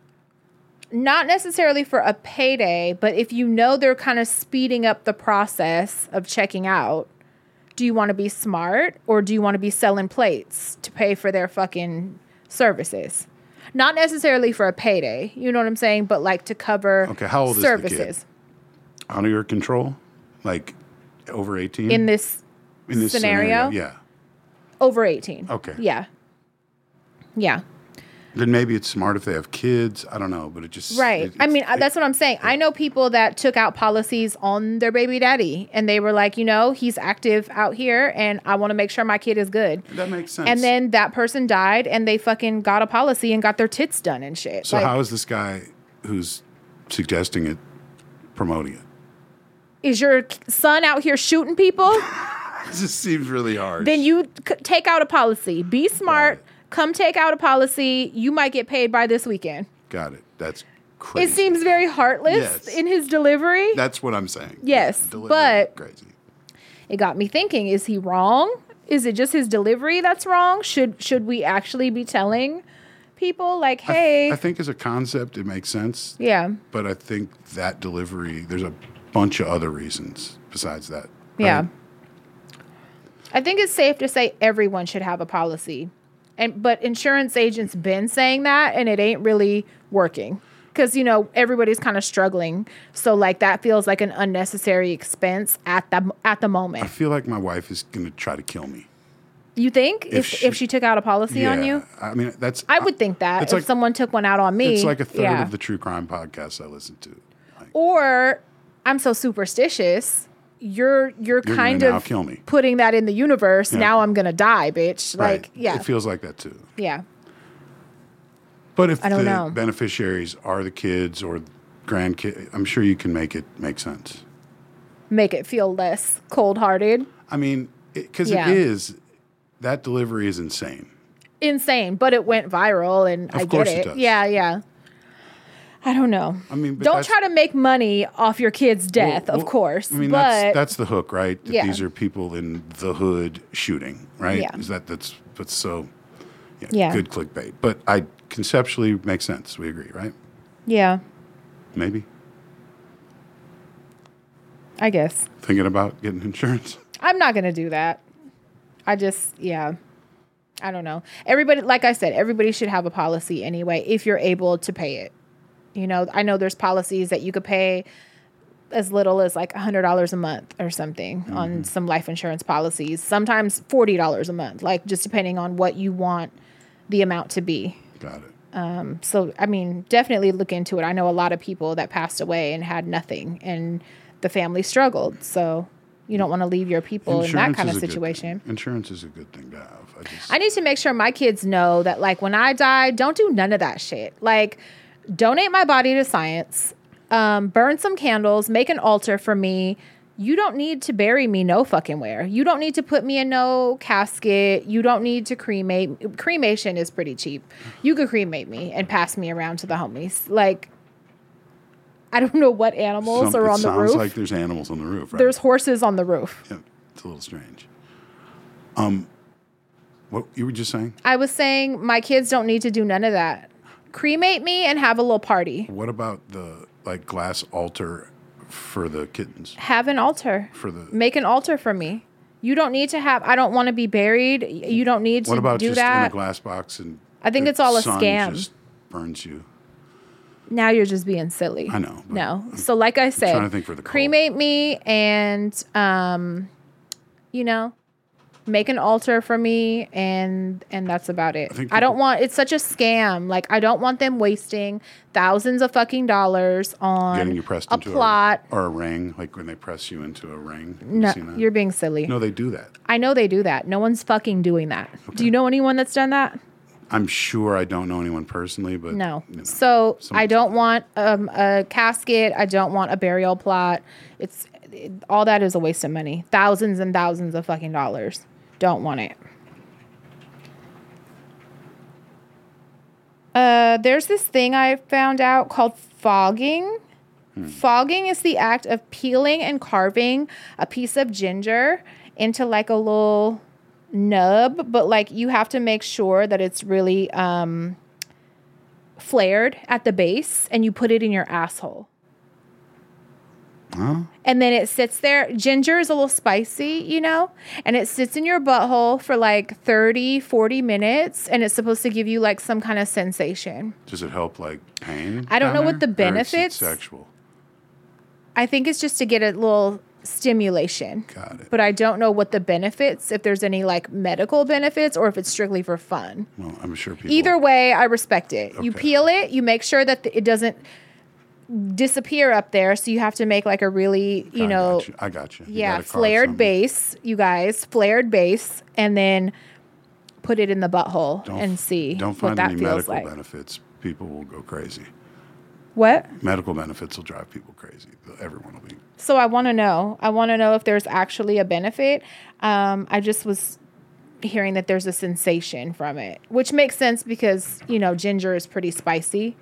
Speaker 1: not necessarily for a payday, but if you know they're kind of speeding up the process of checking out, do you want to be smart or do you want to be selling plates to pay for their fucking services? Not necessarily for a payday, you know what I'm saying? But like to cover
Speaker 2: How old
Speaker 1: services.
Speaker 2: is the kid? Under your control? Like over 18?
Speaker 1: In this scenario?
Speaker 2: Yeah.
Speaker 1: Over 18.
Speaker 2: Okay.
Speaker 1: Yeah. Yeah.
Speaker 2: Then maybe it's smart if they have kids. I don't know, but it just...
Speaker 1: Right. I mean, that's what I'm saying. I know people that took out policies on their baby daddy and they were like, you know, he's active out here and I want to make sure my kid is good.
Speaker 2: That makes sense.
Speaker 1: And then that person died and they fucking got a policy and got their tits done and shit.
Speaker 2: So
Speaker 1: like,
Speaker 2: how is this guy who's suggesting it promoting it?
Speaker 1: is your son out here shooting people?
Speaker 2: This just seems really hard.
Speaker 1: Then you take out a policy. Be smart.
Speaker 2: Got it.
Speaker 1: Come take out a policy. You might get paid by this weekend.
Speaker 2: Got it. That's crazy.
Speaker 1: It seems very heartless
Speaker 2: Yes.
Speaker 1: in his delivery.
Speaker 2: That's what I'm saying.
Speaker 1: Yes,
Speaker 2: Delivery,
Speaker 1: but-
Speaker 2: crazy.
Speaker 1: It got me thinking, is he wrong? Is it just his delivery that's wrong? Should we actually be telling people like, hey,
Speaker 2: I think as a concept it makes sense.
Speaker 1: yeah,
Speaker 2: But I think that delivery, there's a bunch of other reasons besides that.
Speaker 1: yeah.
Speaker 2: right?
Speaker 1: I think it's safe to say everyone should have a policy. But insurance agents been saying that and it ain't really working. Because, you know, everybody's kind of struggling. So, like, that feels like an unnecessary expense at the
Speaker 2: I
Speaker 1: moment.
Speaker 2: feel like my wife is going to try to kill me.
Speaker 1: You think?
Speaker 2: If
Speaker 1: If
Speaker 2: she-
Speaker 1: she took out a policy on you?
Speaker 2: I mean, that's...
Speaker 1: I would think that.
Speaker 2: It's
Speaker 1: If
Speaker 2: like-
Speaker 1: someone took one out on me.
Speaker 2: It's like a third
Speaker 1: yeah.
Speaker 2: of the true crime podcasts I listen to. Like,
Speaker 1: Or I'm so superstitious. You're kind
Speaker 2: gonna now
Speaker 1: of
Speaker 2: kill me.
Speaker 1: putting that in the universe.
Speaker 2: Yeah.
Speaker 1: Now I'm gonna die, bitch.
Speaker 2: right.
Speaker 1: Like, yeah,
Speaker 2: It feels like that too.
Speaker 1: yeah.
Speaker 2: But if
Speaker 1: I don't
Speaker 2: the
Speaker 1: know.
Speaker 2: beneficiaries are the kids or grandkids, I'm sure you can make it make sense.
Speaker 1: Make it feel less cold-hearted.
Speaker 2: I mean, because
Speaker 1: Yeah.
Speaker 2: it is, that delivery is insane.
Speaker 1: Insane, but it went viral, and I get it.
Speaker 2: Does.
Speaker 1: Yeah. I don't know.
Speaker 2: I mean,
Speaker 1: don't try to make money off your kid's death, of course.
Speaker 2: I mean,
Speaker 1: but
Speaker 2: that's the hook, right? That these are people in the hood shooting, right?
Speaker 1: Yeah.
Speaker 2: That's so
Speaker 1: Yeah.
Speaker 2: good clickbait. But I conceptually makes sense. We agree, right?
Speaker 1: Yeah,
Speaker 2: Maybe.
Speaker 1: I guess.
Speaker 2: Thinking about getting insurance?
Speaker 1: I'm not going to do that. I don't know. Everybody, like I said, everybody should have a policy anyway if you're able to pay it. You know, I know there's policies that you could pay as little as like $100 a month or something on some life insurance policies. Sometimes $40 a month, like just depending on what you want the amount to be.
Speaker 2: Got it.
Speaker 1: So, I mean, definitely look into it. I know a lot of people that passed away and had nothing, and the family struggled. So you don't want to leave your people in that kind of situation.
Speaker 2: Insurance is a good thing to have.
Speaker 1: I need to make sure my kids know that, like, when I die, don't do none of that shit. Like, donate my body to science, burn some candles, make an altar for me. You don't need to bury me no fucking where. You don't need to put me in no casket. You don't need to cremate. Cremation is pretty cheap. You could cremate me and pass me around to the homies. Like, I don't know what animals are on the roof.
Speaker 2: Sounds like there's animals on the roof, right?
Speaker 1: There's horses on the roof.
Speaker 2: Yeah, it's a little strange. What you were just saying?
Speaker 1: I was saying my kids don't need to do none of that. Cremate me and have a little party.
Speaker 2: What about the glass altar for the kittens?
Speaker 1: Have an altar. Make an altar for me. You don't need to have. I don't want to be buried. You don't need to do that.
Speaker 2: What about just in a glass box and
Speaker 1: I think it's all a
Speaker 2: sun
Speaker 1: scam.
Speaker 2: Just burns you.
Speaker 1: Now you're just being silly.
Speaker 2: I know.
Speaker 1: No. So like I said,
Speaker 2: trying to think for the
Speaker 1: cremate me and make an altar for me, and that's about it. I don't want, it's such a scam. Like, I don't want them wasting thousands of fucking dollars on
Speaker 2: getting you pressed into
Speaker 1: plot
Speaker 2: or a ring, like when they press you into a ring.
Speaker 1: No, you're being silly.
Speaker 2: No, they do that.
Speaker 1: I know they do that. No one's fucking doing that. Okay. Do you know anyone that's done that?
Speaker 2: I'm sure I don't know anyone personally, but
Speaker 1: no. So I don't want a casket. I don't want a burial plot. All that is a waste of money. Thousands and thousands of fucking dollars. Don't want it. There's this thing I found out called fogging. Fogging is the act of peeling and carving a piece of ginger into like a little nub, but like you have to make sure that it's really flared at the base, and you put it in your asshole.
Speaker 2: Huh?
Speaker 1: And then it sits there. Ginger is a little spicy, and it sits in your butthole for like 30, 40 minutes, and it's supposed to give you like some kind of sensation.
Speaker 2: Does it help like pain?
Speaker 1: I don't know what the benefits.
Speaker 2: Or is it sexual?
Speaker 1: I think it's just to get a little stimulation.
Speaker 2: Got it.
Speaker 1: But I don't know what the benefits, if there's any like medical benefits or if it's strictly for fun.
Speaker 2: Well, I'm sure people.
Speaker 1: Either way, I respect it.
Speaker 2: Okay.
Speaker 1: You peel it, you make sure that it doesn't disappear up there, so you have to make like a really
Speaker 2: I got you.
Speaker 1: Yeah, flared base, you guys, flared base, and then put it in the butthole and see
Speaker 2: don't
Speaker 1: what
Speaker 2: find
Speaker 1: that
Speaker 2: any
Speaker 1: feels
Speaker 2: medical
Speaker 1: like.
Speaker 2: benefits. People will go crazy.
Speaker 1: What?
Speaker 2: Medical benefits will drive people crazy. Everyone will be.
Speaker 1: So I want to know if there's actually a benefit. I just was hearing that there's a sensation from it, which makes sense because ginger is pretty spicy.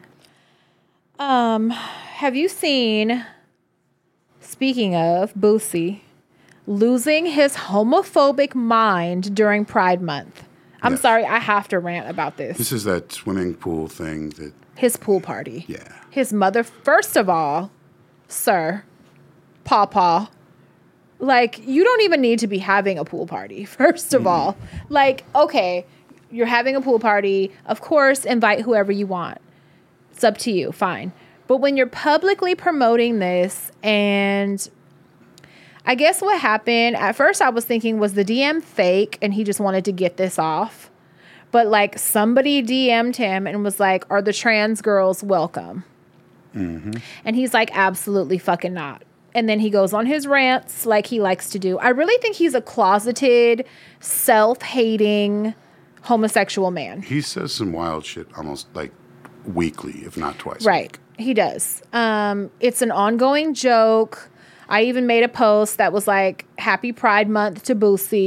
Speaker 1: Have you seen, speaking of Boosie, losing his homophobic mind during Pride Month? I'm sorry, I have to rant about this.
Speaker 2: This is that swimming pool thing that.
Speaker 1: His pool party.
Speaker 2: Yeah.
Speaker 1: His mother, first of all, sir, Pawpaw, like, you don't even need to be having a pool party, first of all. Like, okay, you're having a pool party. Of course, invite whoever you want. It's up to you. Fine. But when you're publicly promoting this, and I guess what happened, at first I was thinking, was the DM fake and he just wanted to get this off? But like somebody DM'd him and was like, are the trans girls welcome? Mm-hmm. And he's like, absolutely fucking not. And then he goes on his rants like he likes to do. I really think he's a closeted, self-hating homosexual man.
Speaker 2: He says some wild shit almost like weekly, if not twice.
Speaker 1: Right. He does. It's an ongoing joke. I even made a post that was like, Happy Pride Month to Boosie.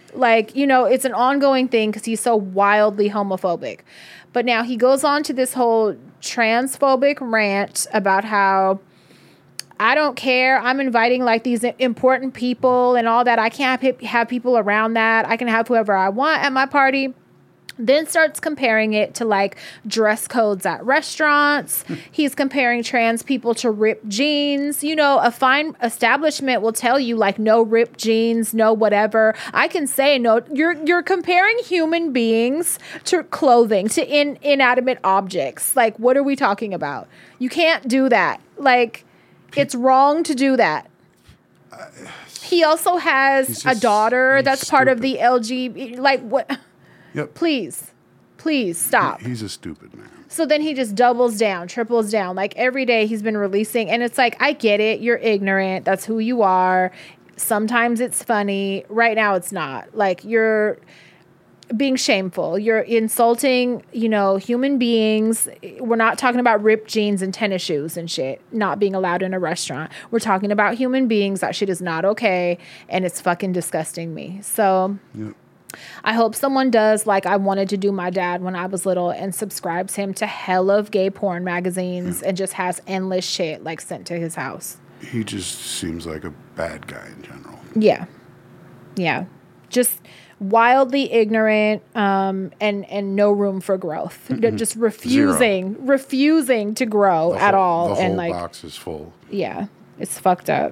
Speaker 1: Like, you know, it's an ongoing thing because he's so wildly homophobic. But now he goes on to this whole transphobic rant about how I don't care. I'm inviting like these important people and all that. I can't have people around that. I can have whoever I want at my party. Then starts comparing it to like dress codes at restaurants. He's comparing trans people to ripped jeans. You know, a fine establishment will tell you like no ripped jeans, no whatever. I can say no. You're comparing human beings to clothing, to inanimate objects. Like, what are we talking about? You can't do that. Like, it's wrong to do that. He also has a daughter that's part of the LGBT. Like, what?
Speaker 2: Yep.
Speaker 1: Please stop.
Speaker 2: He's a stupid man.
Speaker 1: So then he just doubles down, triples down. Like every day he's been releasing. And it's like, I get it. You're ignorant. That's who you are. Sometimes it's funny. Right now it's not. Like you're being shameful. You're insulting, you know, human beings. We're not talking about ripped jeans and tennis shoes and shit not being allowed in a restaurant. We're talking about human beings. That shit is not okay. And it's fucking disgusting me. So... Yep. I hope someone does like I wanted to do my dad when I was little and subscribes him to hell of gay porn magazines and just has endless shit like sent to his house.
Speaker 2: He just seems like a bad guy in general.
Speaker 1: Yeah. Yeah. Just wildly ignorant and no room for growth. Mm-mm. Just refusing to grow at all.
Speaker 2: The whole
Speaker 1: like,
Speaker 2: box is full.
Speaker 1: Yeah. It's fucked up.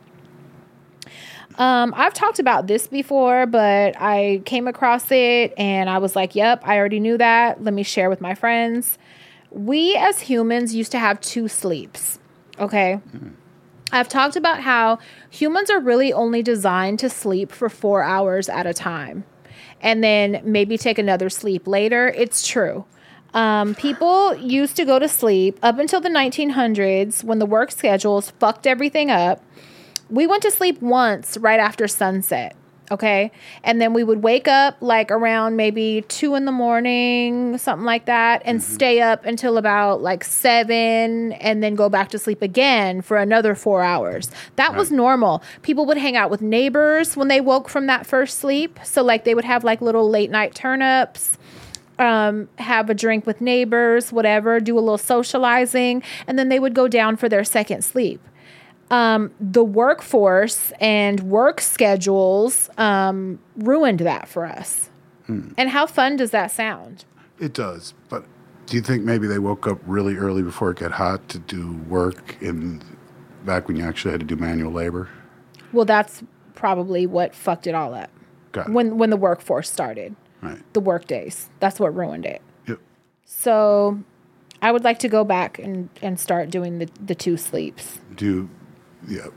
Speaker 1: I've talked about this before, but I came across it and I was like, yep, I already knew that. Let me share with my friends. We as humans used to have 2 sleeps. Okay. I've talked about how humans are really only designed to sleep for 4 hours at a time and then maybe take another sleep later. It's true. People used to go to sleep up until the 1900s when the work schedules fucked everything up. We went to sleep once right after sunset, okay? And then we would wake up like around maybe 2 a.m, something like that, and stay up until about like 7 and then go back to sleep again for another 4 hours. That was normal. People would hang out with neighbors when they woke from that first sleep. So like they would have like little late night turn-ups. Have a drink with neighbors, whatever, do a little socializing, and then they would go down for their second sleep. The workforce and work schedules ruined that for us. And how fun does that sound?
Speaker 2: It does. But do you think maybe they woke up really early before it got hot to do work back when you actually had to do manual labor?
Speaker 1: Well, that's probably what fucked it all up.
Speaker 2: Got it.
Speaker 1: When the workforce started.
Speaker 2: Right.
Speaker 1: The work days. That's what ruined it.
Speaker 2: Yep.
Speaker 1: So I would like to go back and start doing the 2 sleeps.
Speaker 2: Yeah,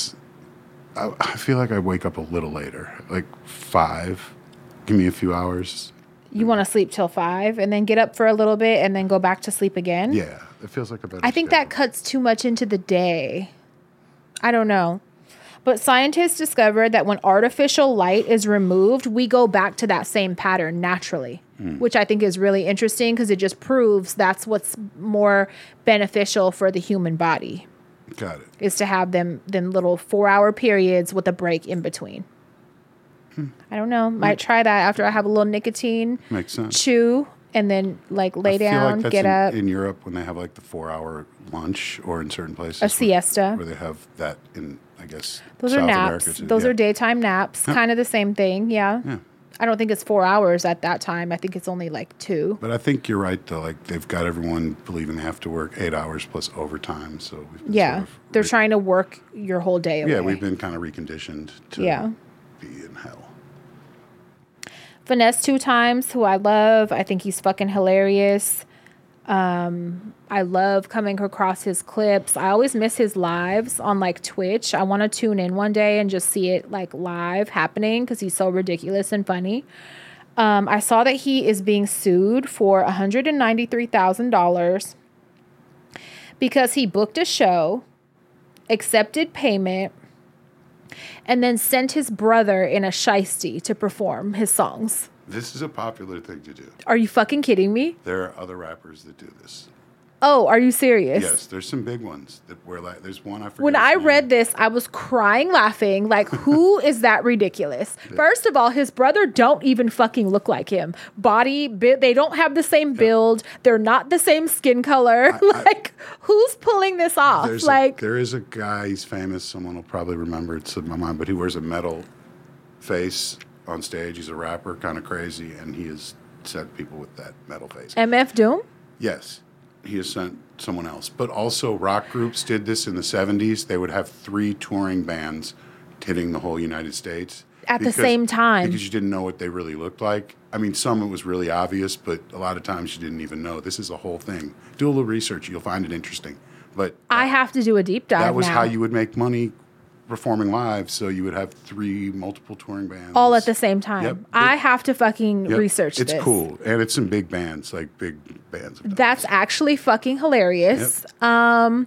Speaker 2: I feel like I wake up a little later, like 5. Give me a few hours.
Speaker 1: You want to sleep till 5 and then get up for a little bit and then go back to sleep again?
Speaker 2: Yeah, it feels like a better
Speaker 1: I think
Speaker 2: schedule.
Speaker 1: that cuts too much into the day. I don't know. But scientists discovered that when artificial light is removed, we go back to that same pattern naturally, which I think is really interesting because it just proves that's what's more beneficial for the human body.
Speaker 2: Got it.
Speaker 1: Is to have them little 4-hour periods with a break in between. I don't know. Might try that after I have a little nicotine.
Speaker 2: Makes sense.
Speaker 1: Chew and then like lay down,
Speaker 2: like
Speaker 1: get up.
Speaker 2: In Europe when they have like the 4-hour lunch, or in certain places
Speaker 1: a siesta
Speaker 2: where they have that in, I guess,
Speaker 1: those
Speaker 2: South
Speaker 1: are naps.
Speaker 2: America too.
Speaker 1: Those
Speaker 2: Yeah.
Speaker 1: are daytime naps. Kind of the same thing. Yeah. I don't think it's 4 hours at that time. I think it's only like 2.
Speaker 2: But I think you're right though. Like they've got everyone believing they have to work 8 hours plus overtime. So we've been sort of
Speaker 1: they're trying to work your whole day away.
Speaker 2: Yeah, we've been kind of reconditioned to be in hell.
Speaker 1: Finesse 2 Times, who I love. I think he's fucking hilarious. I love coming across his clips. I always miss his lives on like Twitch. I want to tune in one day and just see it like live happening because he's so ridiculous and funny. I saw that he is being sued for $193,000 because he booked a show, accepted payment, and then sent his brother in a shiesty to perform his songs.
Speaker 2: This is a popular thing to do.
Speaker 1: Are you fucking kidding me?
Speaker 2: There are other rappers that do this.
Speaker 1: Oh, are you serious?
Speaker 2: Yes, there's some big ones that were like. There's one I forget.
Speaker 1: When
Speaker 2: his
Speaker 1: I
Speaker 2: name.
Speaker 1: read this, I was crying, laughing. Like, who is that ridiculous? First of all, his brother don't even fucking look like him. They don't have the same build. They're not the same skin color. Who's pulling this off?
Speaker 2: There is a guy. He's famous. Someone will probably remember. It slipped my mind, but he wears a metal face on stage. He's a rapper, kind of crazy, and he has sent people with that metal face.
Speaker 1: MF Doom?
Speaker 2: Yes. He has sent someone else. But also rock groups did this in the 70s. They would have 3 touring bands hitting the whole United States.
Speaker 1: At the same time.
Speaker 2: Because you didn't know what they really looked like. I mean, some it was really obvious, but a lot of times you didn't even know. This is a whole thing. Do a little research. You'll find it interesting. But
Speaker 1: I have to do a deep dive
Speaker 2: That was
Speaker 1: now.
Speaker 2: how you would make money performing live. So you would have 3 multiple touring bands.
Speaker 1: All at the same time.
Speaker 2: Yep.
Speaker 1: I have to fucking research this.
Speaker 2: It's cool. And it's some big bands, like big bands.
Speaker 1: That's actually fucking hilarious.
Speaker 2: Yep.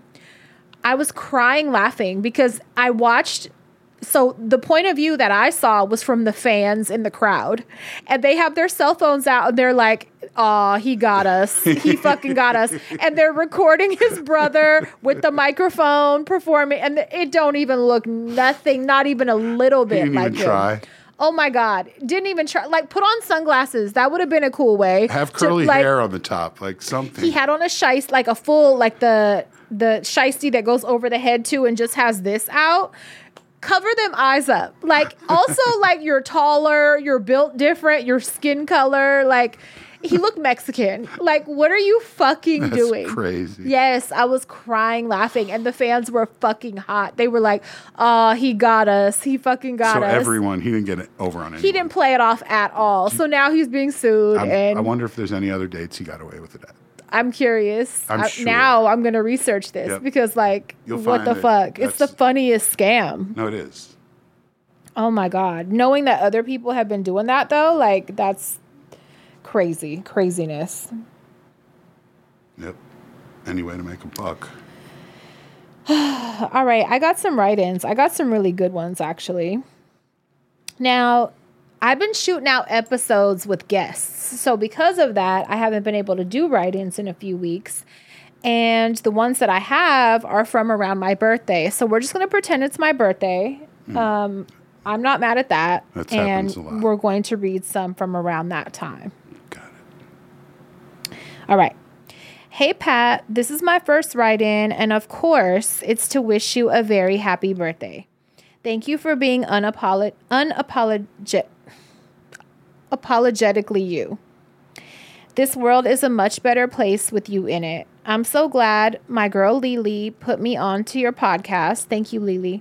Speaker 1: I was crying laughing because I watched. So the point of view that I saw was from the fans in the crowd, and they have their cell phones out and they're like, "Oh, he got us. He fucking got us." And they're recording his brother with the microphone performing, and it don't even look nothing, not even a little bit
Speaker 2: Didn't
Speaker 1: like
Speaker 2: even
Speaker 1: him.
Speaker 2: try.
Speaker 1: Oh my God. Didn't even try. Like, put on sunglasses. That would have been a cool way.
Speaker 2: Have curly hair on the top, like something.
Speaker 1: He had on a shiest, like a full, like the shiesty that goes over the head too and just has this out. Cover them eyes up. Like, also, like, you're taller, you're built different, your skin color, like, he looked Mexican. Like, what are you fucking doing?
Speaker 2: That's crazy.
Speaker 1: Yes, I was crying, laughing, and the fans were fucking hot. They were like, "Oh, he got us. He fucking got us."
Speaker 2: So he didn't get it over on anyone.
Speaker 1: He didn't play it off at all. So now he's being sued.
Speaker 2: I wonder if there's any other dates he got away with it at.
Speaker 1: I'm curious.
Speaker 2: I'm sure.
Speaker 1: Now I'm going to research this because, like,
Speaker 2: You'll
Speaker 1: what
Speaker 2: find
Speaker 1: the fuck? It's the funniest scam.
Speaker 2: No, it is.
Speaker 1: Oh, my God. Knowing that other people have been doing that, though, like, that's craziness.
Speaker 2: Yep. Any way to make a buck.
Speaker 1: All right. I got some write-ins. I got some really good ones, actually. Now, I've been shooting out episodes with guests. So because of that, I haven't been able to do write-ins in a few weeks. And the ones that I have are from around my birthday. So we're just going to pretend it's my birthday. I'm not mad at that.
Speaker 2: That happens a lot.
Speaker 1: We're going to read some from around that time.
Speaker 2: Got it.
Speaker 1: All right. Hey, Pat, this is my first write-in. And of course, it's to wish you a very happy birthday. Thank you for being unapologetically you. This world is a much better place with you in it. I'm so glad my girl Lily put me on to your podcast. Thank you, Lily.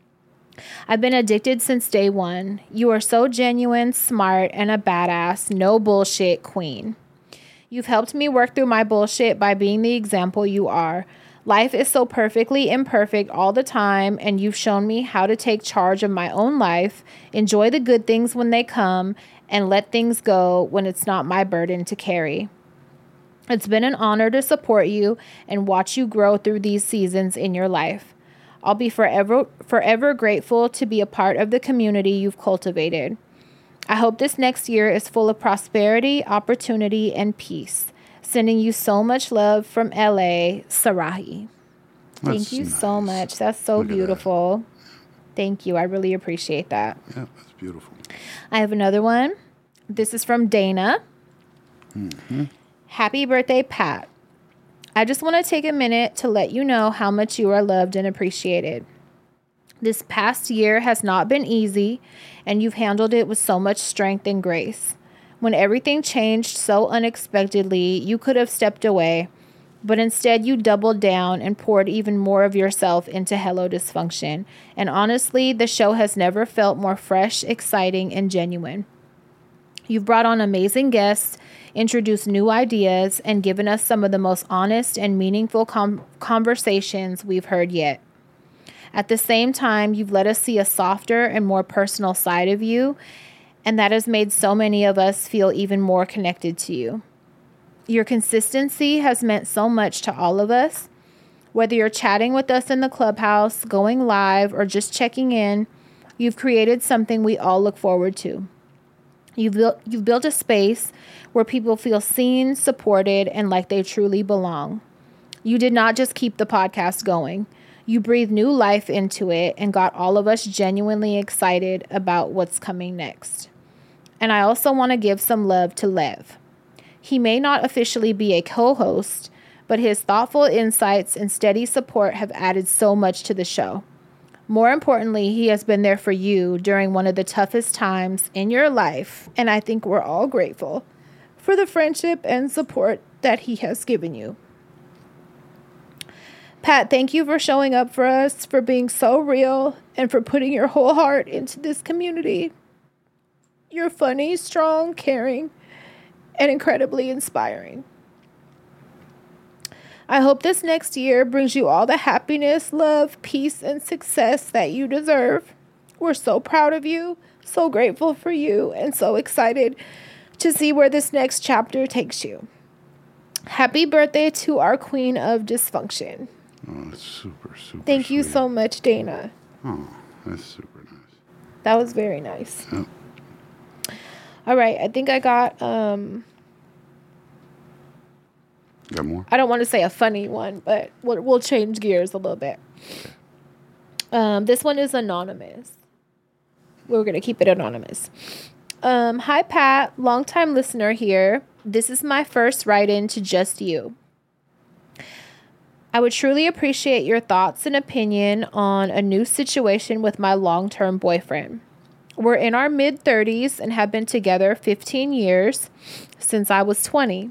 Speaker 1: I've been addicted since day one. You are so genuine, smart, and a badass, no bullshit queen. You've helped me work through my bullshit by being the example you are. Life is so perfectly imperfect all the time, and you've shown me how to take charge of my own life, enjoy the good things when they come, and let things go when it's not my burden to carry. It's been an honor to support you and watch you grow through these seasons in your life. I'll be forever grateful to be a part of the community you've cultivated. I hope this next year is full of prosperity, opportunity, and peace. Sending you so much love from LA, Sarahi. Thank you so much. That's so beautiful. Thank you. I really appreciate that.
Speaker 2: Yeah, that's beautiful.
Speaker 1: I have another one. This is from Dana.
Speaker 2: Mm-hmm.
Speaker 1: Happy birthday, Pat. I just want to take a minute to let you know how much you are loved and appreciated. This past year has not been easy, and you've handled it with so much strength and grace. When everything changed so unexpectedly, you could have stepped away, but instead you doubled down and poured even more of yourself into Hello Dysfunction. And honestly, the show has never felt more fresh, exciting, and genuine. You've brought on amazing guests, introduced new ideas, and given us some of the most honest and meaningful conversations we've heard yet. At the same time, you've let us see a softer and more personal side of you, and that has made so many of us feel even more connected to you. Your consistency has meant so much to all of us. Whether you're chatting with us in the clubhouse, going live, or just checking in, you've created something we all look forward to. You've built a space where people feel seen, supported, and like they truly belong. You did not just keep the podcast going. You breathed new life into it and got all of us genuinely excited about what's coming next. And I also want to give some love to Lev. He may not officially be a co-host, but his thoughtful insights and steady support have added so much to the show. More importantly, he has been there for you during one of the toughest times in your life, and I think we're all grateful for the friendship and support that he has given you. Pat, thank you for showing up for us, for being so real, and for putting your whole heart into this community. You're funny, strong, caring, and incredibly inspiring. I hope this next year brings you all the happiness, love, peace, and success that you deserve. We're so proud of you, so grateful for you, and so excited to see where this next chapter takes you. Happy birthday to our queen of dysfunction.
Speaker 2: Oh, that's super, super
Speaker 1: Thank you
Speaker 2: sweet.
Speaker 1: so much, Dana.
Speaker 2: Oh, that's super nice.
Speaker 1: That was very nice.
Speaker 2: Yep.
Speaker 1: All right, I think I got,
Speaker 2: Got more?
Speaker 1: I don't want to say a funny one, but we'll change gears a little bit. This one is anonymous. We're going to keep it anonymous. Hi, Pat, longtime listener here. This is my first write-in to just you. I would truly appreciate your thoughts and opinion on a new situation with my long-term boyfriend. We're in our mid-30s and have been together 15 years since I was 20.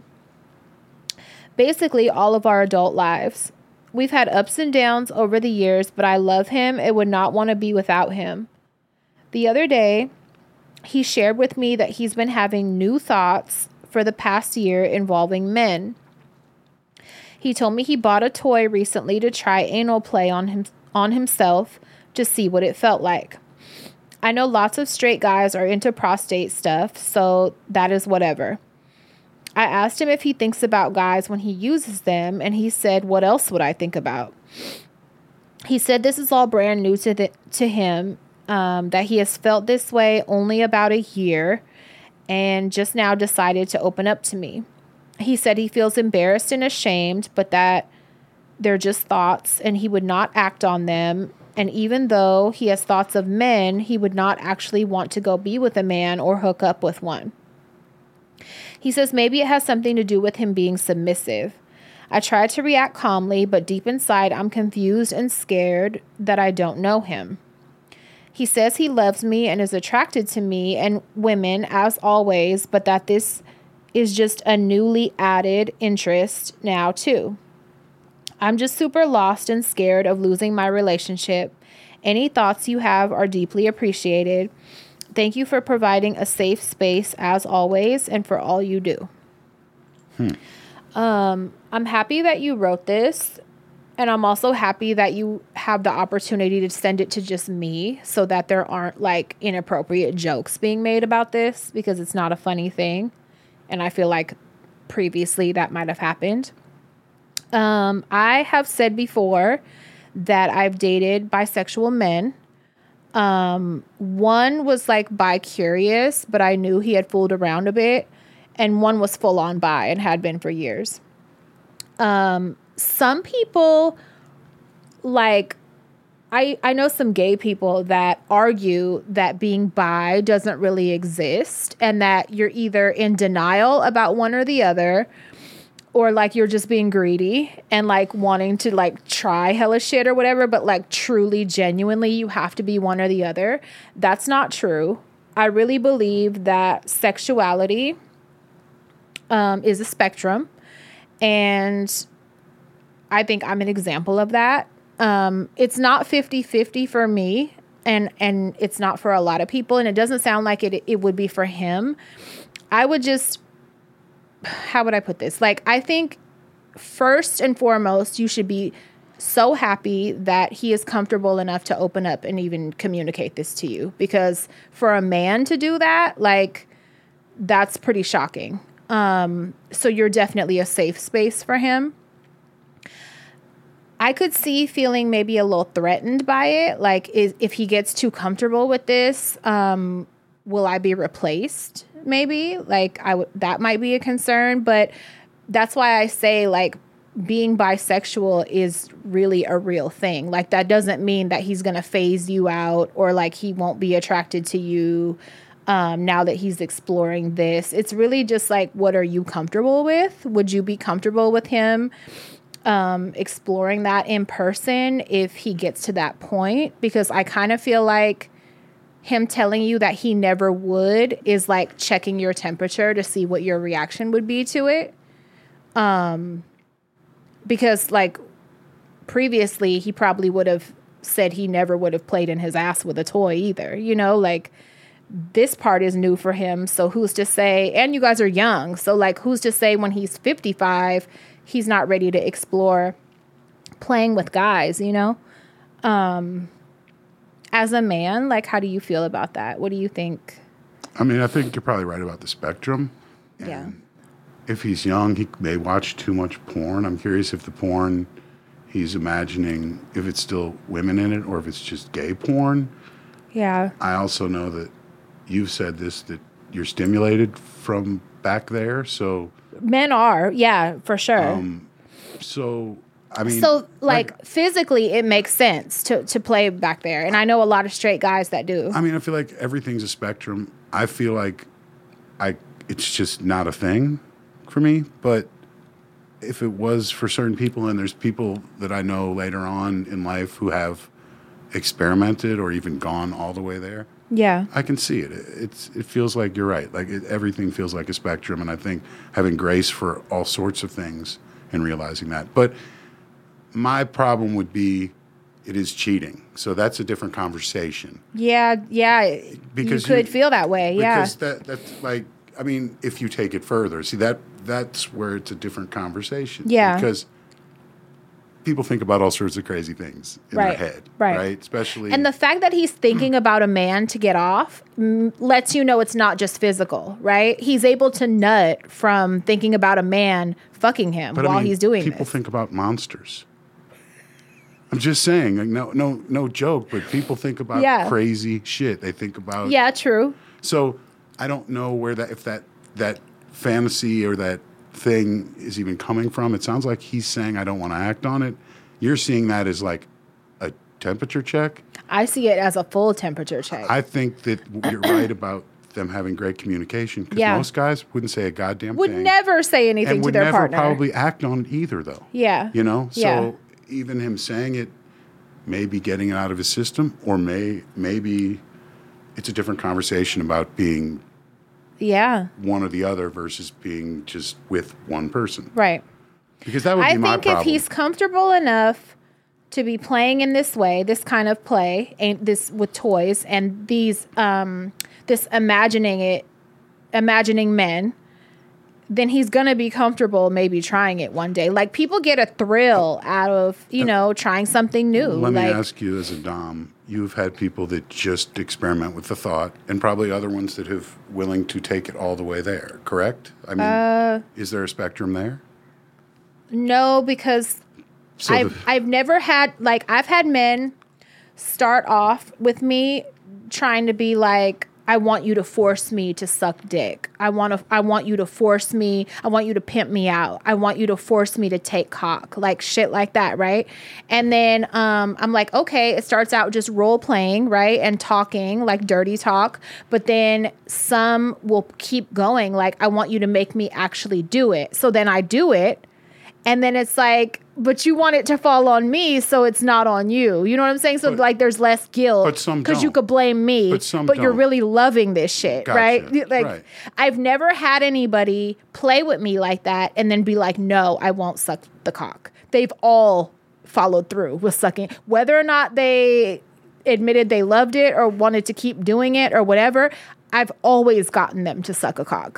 Speaker 1: Basically, all of our adult lives. We've had ups and downs over the years, but I love him and would not want to be without him. The other day, he shared with me that he's been having new thoughts for the past year involving men. He told me he bought a toy recently to try anal play on himself to see what it felt like. I know lots of straight guys are into prostate stuff, so that is whatever. I asked him if he thinks about guys when he uses them, and he said, what else would I think about? He said this is all brand new to him, that he has felt this way only about a year, and just now decided to open up to me. He said he feels embarrassed and ashamed, but that they're just thoughts and he would not act on them. And even though he has thoughts of men, he would not actually want to go be with a man or hook up with one. He says maybe it has something to do with him being submissive. I try to react calmly, but deep inside I'm confused and scared that I don't know him. He says he loves me and is attracted to me and women as always, but that this is just a newly added interest now too. I'm just super lost and scared of losing my relationship. Any thoughts you have are deeply appreciated. Thank you for providing a safe space as always and for all you do. I'm happy that you wrote this, and I'm also happy that you have the opportunity to send it to just me so that there aren't like inappropriate jokes being made about this, because it's not a funny thing. And I feel like previously that might have happened. I have said before that I've dated bisexual men. One was like bi-curious, but I knew he had fooled around a bit. And one was full on bi and had been for years. Some people, like, I know some gay people that argue that being bi doesn't really exist and that you're either in denial about one or the other, or like you're just being greedy and like wanting to like try hella shit or whatever, but like truly, genuinely, you have to be one or the other. That's not true. I really believe that sexuality is a spectrum, and I think I'm an example of that. It's not 50-50 for me, and it's not for a lot of people, and it doesn't sound like it would be for him. I would just, how would I put this? Like, I think first and foremost, you should be so happy that he is comfortable enough to open up and even communicate this to you, because for a man to do that, like, that's pretty shocking. So you're definitely a safe space for him. I could see feeling maybe a little threatened by it. Like, if he gets too comfortable with this, will I be replaced? Maybe like that might be a concern, but that's why I say, like, being bisexual is really a real thing. Like, that doesn't mean that he's going to phase you out or like he won't be attracted to you now that he's exploring this. It's really just like, what are you comfortable with? Would you be comfortable with him exploring that in person if he gets to that point? Because I kind of feel like him telling you that he never would is like checking your temperature to see what your reaction would be to it. Because like previously he probably would have said he never would have played in his ass with a toy either. You know, like this part is new for him. So who's to say, and you guys are young. So like, who's to say when he's 55, he's not ready to explore playing with guys, you know? As a man, like, how do you feel about that? What do you think?
Speaker 2: I mean, I think you're probably right about the spectrum. And
Speaker 1: Yeah.
Speaker 2: if he's young, he may watch too much porn. I'm curious if the porn he's imagining, if it's still women in it or if it's just gay porn.
Speaker 1: Yeah.
Speaker 2: I also know that you've said this, that you're stimulated from back there. So,
Speaker 1: Men are. Yeah, for sure.
Speaker 2: so I mean,
Speaker 1: So, like, physically, it makes sense to play back there. And I know a lot of straight guys that do.
Speaker 2: I mean, I feel like everything's a spectrum. I feel like it's just not a thing for me. But if it was for certain people, and there's people that I know later on in life who have experimented or even gone all the way there,
Speaker 1: Yeah.
Speaker 2: I can see it. It feels like you're right. Like everything feels like a spectrum, and I think having grace for all sorts of things and realizing that. But my problem would be it is cheating. So that's a different conversation.
Speaker 1: Yeah. Yeah.
Speaker 2: Because
Speaker 1: you could feel that way. Yeah.
Speaker 2: Because that's like, I mean, if you take it further, see that's where it's a different conversation.
Speaker 1: Yeah.
Speaker 2: Because people think about all sorts of crazy things in
Speaker 1: Right.
Speaker 2: their head.
Speaker 1: Right.
Speaker 2: Especially.
Speaker 1: And the fact that he's thinking about a man to get off lets you know it's not just physical, right? He's able to nut from thinking about a man fucking him
Speaker 2: but
Speaker 1: while
Speaker 2: I mean,
Speaker 1: he's doing
Speaker 2: people
Speaker 1: this.
Speaker 2: think about monsters. I'm just saying, like, no joke, but people think about
Speaker 1: Yeah.
Speaker 2: crazy shit. They think about.
Speaker 1: Yeah, true.
Speaker 2: So I don't know where if that fantasy or that thing is even coming from. It sounds like he's saying, I don't want to act on it. You're seeing that as like a temperature check.
Speaker 1: I see it as a full temperature check.
Speaker 2: I think that you're right about them having great communication, because
Speaker 1: Yeah.
Speaker 2: most guys wouldn't say a goddamn
Speaker 1: would
Speaker 2: thing.
Speaker 1: never say anything
Speaker 2: and
Speaker 1: to
Speaker 2: would
Speaker 1: their
Speaker 2: never
Speaker 1: partner.
Speaker 2: probably act on it either, though.
Speaker 1: Yeah.
Speaker 2: You know?
Speaker 1: Yeah.
Speaker 2: So even him saying it, maybe getting it out of his system, or maybe it's a different conversation about being
Speaker 1: Yeah.
Speaker 2: one or the other versus being just with one person.
Speaker 1: Right.
Speaker 2: Because that would
Speaker 1: I
Speaker 2: be my
Speaker 1: think
Speaker 2: problem.
Speaker 1: if he's comfortable enough to be playing in this way, this kind of play, and this with toys and these this imagining men, then he's going to be comfortable maybe trying it one day. Like, people get a thrill out of, trying something new.
Speaker 2: Let me
Speaker 1: like,
Speaker 2: ask you, as a dom, you've had people that just experiment with the thought, and probably other ones that have willing to take it all the way there, correct? I mean, is there a spectrum there?
Speaker 1: No, because
Speaker 2: So
Speaker 1: I've never had, like, I've had men start off with me trying to be like, I want you to force me to suck dick. I want you to force me. I want you to pimp me out. I want you to force me to take cock, like shit like that, right? And then I'm like, okay, it starts out just role playing, right? And talking, like dirty talk. But then some will keep going, like, I want you to make me actually do it. So then I do it. And then it's like, but you want it to fall on me, so it's not on you. You know what I'm saying? So, like, there's less guilt.
Speaker 2: But some
Speaker 1: because you
Speaker 2: don't.
Speaker 1: could blame me.
Speaker 2: But some
Speaker 1: you're
Speaker 2: don't.
Speaker 1: really loving this shit,
Speaker 2: Gotcha.
Speaker 1: right? Like,
Speaker 2: Right.
Speaker 1: I've never had anybody play with me like that and then be like, no, I won't suck the cock. They've all followed through with sucking. Whether or not they admitted they loved it or wanted to keep doing it or whatever, I've always gotten them to suck a cock.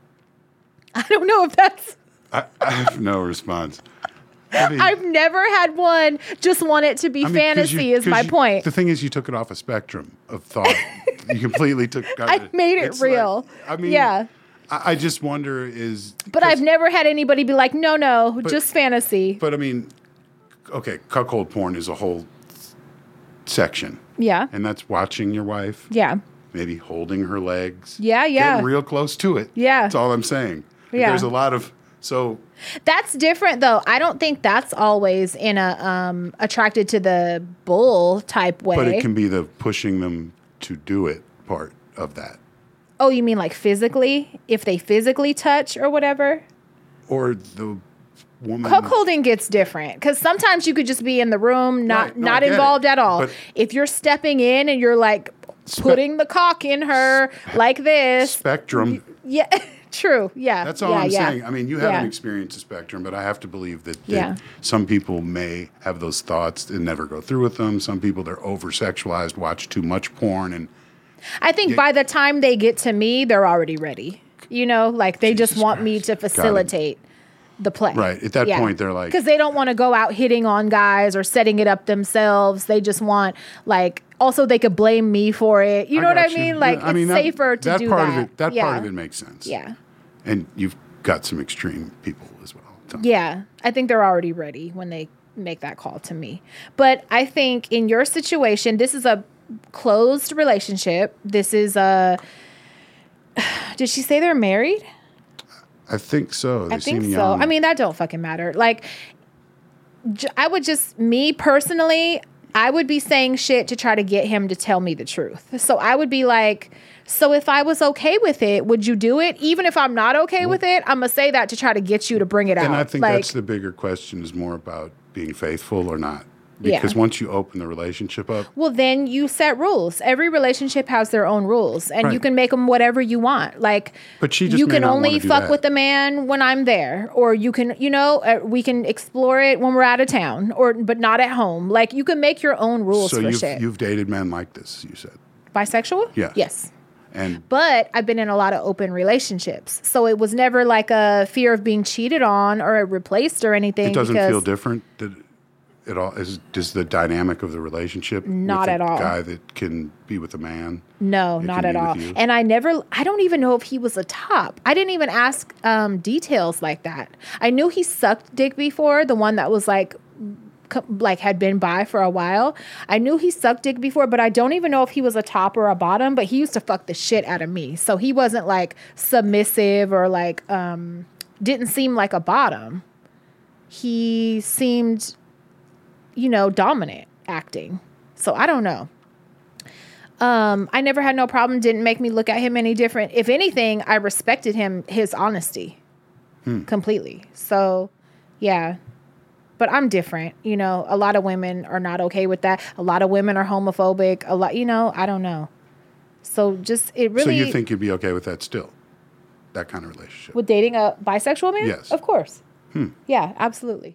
Speaker 1: I don't know if that's...
Speaker 2: I have no response. I mean,
Speaker 1: I've never had one just want it to be
Speaker 2: 'cause
Speaker 1: fantasy is my point.
Speaker 2: The thing is, you took it off a spectrum of thought. You completely took.
Speaker 1: I made it
Speaker 2: it's
Speaker 1: real.
Speaker 2: Like, I mean,
Speaker 1: yeah.
Speaker 2: I just wonder is.
Speaker 1: But I've never had anybody be like, no, just fantasy.
Speaker 2: But I mean, okay, cuckold porn is a whole section,
Speaker 1: Yeah.
Speaker 2: and that's watching your wife,
Speaker 1: Yeah.
Speaker 2: maybe holding her legs,
Speaker 1: Yeah, yeah.
Speaker 2: getting real close to it.
Speaker 1: Yeah.
Speaker 2: That's all I'm saying.
Speaker 1: Yeah.
Speaker 2: There's a lot of So
Speaker 1: that's different, though. I don't think that's always in a attracted to the bull type way.
Speaker 2: But it can be the pushing them to do it part of that.
Speaker 1: Oh, you mean like physically? If they physically touch or whatever?
Speaker 2: Or the woman.
Speaker 1: Cuckolding gets different because sometimes you could just be in the room, not involved at all.
Speaker 2: But
Speaker 1: if you're stepping in and you're like putting the cock in her like this.
Speaker 2: Spectrum.
Speaker 1: Yeah, true. Yeah.
Speaker 2: That's all I'm saying. I mean, you haven't experienced a spectrum, but I have to believe that some people may have those thoughts and never go through with them. Some people, they're over-sexualized, watch too much porn. And
Speaker 1: I think by the time they get to me, they're already ready. You know, like they just want me to facilitate the play.
Speaker 2: Right. At that point, they're like...
Speaker 1: Because they don't want to go out hitting on guys or setting it up themselves. They just want, like... Also, they could blame me for it. You know what I mean? Like, it's safer to do that.
Speaker 2: That part of it makes sense.
Speaker 1: Yeah.
Speaker 2: And you've got some extreme people as well.
Speaker 1: Yeah. I think they're already ready when they make that call to me. But I think in your situation, this is a closed relationship. This is a... Did she say they're married?
Speaker 2: I think so.
Speaker 1: I think so. I mean, that don't fucking matter. Like, I would just... Me, personally... I would be saying shit to try to get him to tell me the truth. So I would be like, so if I was okay with it, would you do it? Even if I'm not okay with it, I'm going to say that to try to get you to bring it out.
Speaker 2: And I think that's the bigger question is more about being faithful or not. Because once you open the relationship up.
Speaker 1: Well, then you set rules. Every relationship has their own rules. And you can make them whatever you want. Like,
Speaker 2: but she just
Speaker 1: you can only fuck with the man when I'm there. Or you can, we can explore it when we're out of town. But not at home. Like, you can make your own rules for shit.
Speaker 2: So you've dated men like this, you said?
Speaker 1: Bisexual?
Speaker 2: Yeah.
Speaker 1: Yes. But I've been in a lot of open relationships. So it was never like a fear of being cheated on or replaced or anything.
Speaker 2: It doesn't feel different? At all? Is the dynamic of the relationship
Speaker 1: not at all
Speaker 2: guy that can be with a man?
Speaker 1: No, not at all. And I don't even know if he was a top. I didn't even ask details like that. I knew he sucked dick before, the one that was like had been bi for a while. I knew he sucked dick before, but I don't even know if he was a top or a bottom, but he used to fuck the shit out of me. So he wasn't like submissive or like didn't seem like a bottom. He seemed dominant acting. So I don't know. I never had no problem. Didn't make me look at him any different. If anything, I respected his honesty completely. So yeah, but I'm different. A lot of women are not okay with that. A lot of women are homophobic. A lot, I don't know. So just, it really.
Speaker 2: So you think you'd be okay with that still? That kind of relationship?
Speaker 1: With dating a bisexual man?
Speaker 2: Yes.
Speaker 1: Of course. Yeah, absolutely.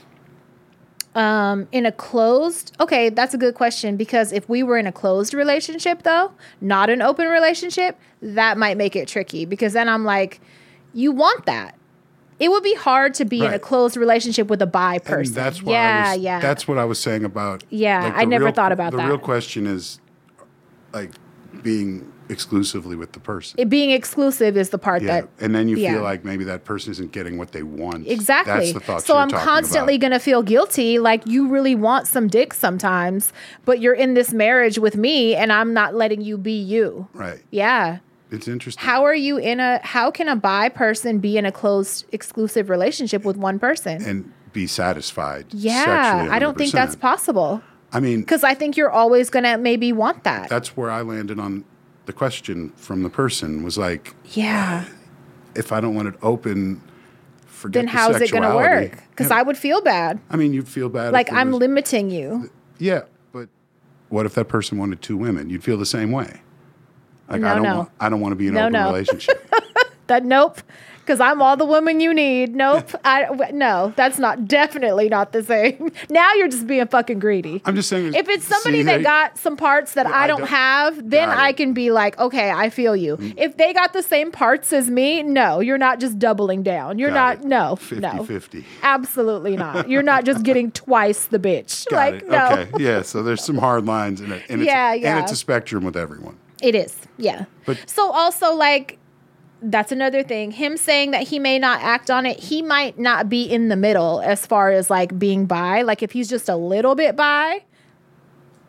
Speaker 1: In a closed, okay, that's a good question, because if we were in a closed relationship though, not an open relationship, that might make it tricky, because then I'm like, you want that. It would be hard to be in a closed relationship with a bi person.
Speaker 2: And that's why that's what I was saying about.
Speaker 1: Yeah, like I never thought about that.
Speaker 2: The real question is like being exclusively with the person.
Speaker 1: It being exclusive is the part that...
Speaker 2: And then you feel like maybe that person isn't getting what they want.
Speaker 1: Exactly.
Speaker 2: That's the thought
Speaker 1: so I'm constantly going to feel guilty, like you really want some dick sometimes, but you're in this marriage with me and I'm not letting you be you.
Speaker 2: Right.
Speaker 1: Yeah.
Speaker 2: It's interesting.
Speaker 1: How can a bi person be in a closed, exclusive relationship with one person?
Speaker 2: And be satisfied
Speaker 1: Yeah.
Speaker 2: sexually 100%.
Speaker 1: I don't think that's possible.
Speaker 2: I mean...
Speaker 1: Because I think you're always going to maybe want that.
Speaker 2: That's where I landed on the question from the person was like...
Speaker 1: Yeah.
Speaker 2: If I don't want it open, forget
Speaker 1: then how's it going to work? Because I would feel bad.
Speaker 2: I mean, you'd feel bad.
Speaker 1: Like I'm limiting you.
Speaker 2: Yeah. But what if that person wanted 2 women? You'd feel the same way. Like,
Speaker 1: No.
Speaker 2: I don't want to be in an open relationship.
Speaker 1: Nope. Because I'm all the woman you need. Nope. No, that's definitely not the same. Now you're just being fucking greedy.
Speaker 2: I'm just saying.
Speaker 1: If it's somebody that got some parts that I don't have, then I can be like, okay, I feel you. If they got the same parts as me, no, you're not just doubling down. You're not, no.
Speaker 2: 50-50.
Speaker 1: Absolutely not. You're not just getting twice the bitch.
Speaker 2: Got it.
Speaker 1: No.
Speaker 2: Okay. Yeah. So there's some hard lines in it. And and it's a spectrum with everyone.
Speaker 1: It is. Yeah. So also that's another thing. Him saying that he may not act on it, he might not be in the middle as far as being bi. Like if he's just a little bit bi,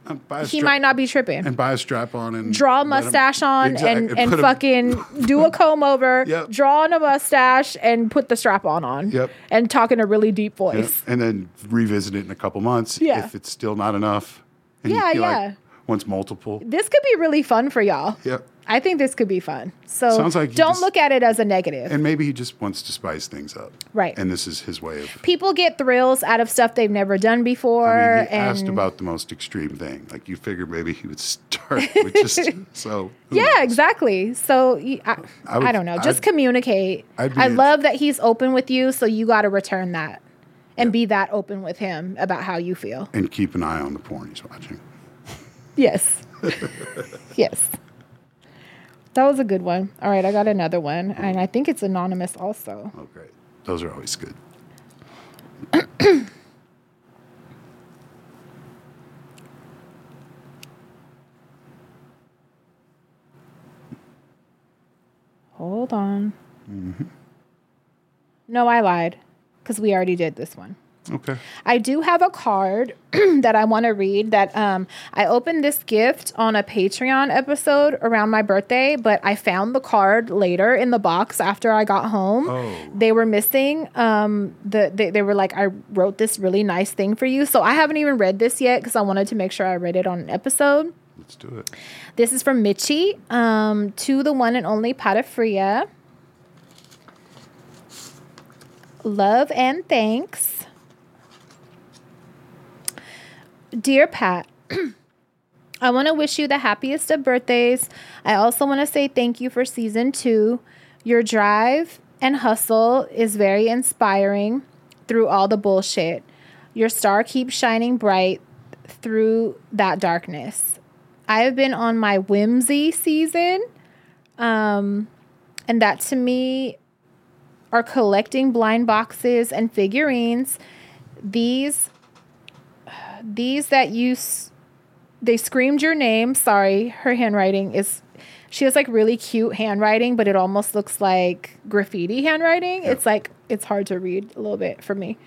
Speaker 1: he might not be tripping.
Speaker 2: And buy a strap on and
Speaker 1: draw a mustache on and fucking do a comb over,
Speaker 2: Yep.
Speaker 1: draw on a mustache and put the strap on.
Speaker 2: Yep.
Speaker 1: And talk in a really deep voice.
Speaker 2: And then revisit it in a couple months
Speaker 1: Yeah.
Speaker 2: if it's still not enough. And
Speaker 1: Yeah,
Speaker 2: you feel
Speaker 1: yeah.
Speaker 2: like once multiple.
Speaker 1: This could be really fun for y'all.
Speaker 2: Yep.
Speaker 1: I think this could be fun. So
Speaker 2: Sounds like you
Speaker 1: don't
Speaker 2: just-
Speaker 1: look at it as a negative.
Speaker 2: And maybe he just wants to spice things up.
Speaker 1: Right.
Speaker 2: And this is his way of.
Speaker 1: People get thrills out of stuff they've never done before.
Speaker 2: I mean, he
Speaker 1: and
Speaker 2: asked about the most extreme thing. Like you figured maybe he would start with just so. who
Speaker 1: yeah,
Speaker 2: knows?
Speaker 1: exactly. So I don't know. Just communicate. I love that he's open with you. So you got to return that and be that open with him about how you feel.
Speaker 2: And keep an eye on the porn he's watching.
Speaker 1: Yes. Yes. That was a good one. All right, I got another one. And I think it's anonymous also.
Speaker 2: Oh, great. Those are always good.
Speaker 1: Hold on. Mm-hmm. No, I lied because we already did this one.
Speaker 2: Okay.
Speaker 1: I do have a card that I want to read that I opened this gift on a Patreon episode around my birthday, but I found the card later in the box after I got home.
Speaker 2: Oh.
Speaker 1: They were missing. They were like, I wrote this really nice thing for you. So I haven't even read this yet because I wanted to make sure I read it on an episode.
Speaker 2: Let's do it.
Speaker 1: This is from Mitchie to the one and only Patafria. Love and thanks. Dear Pat, I want to wish you the happiest of birthdays. I also want to say thank you for season 2. Your drive and hustle is very inspiring through all the bullshit. Your star keeps shining bright through that darkness. I have been on my whimsy season, and that to me are collecting blind boxes and figurines. These that they screamed your name. Sorry, her handwriting she has like really cute handwriting, but it almost looks like graffiti handwriting. Yep. It's hard to read a little bit for me.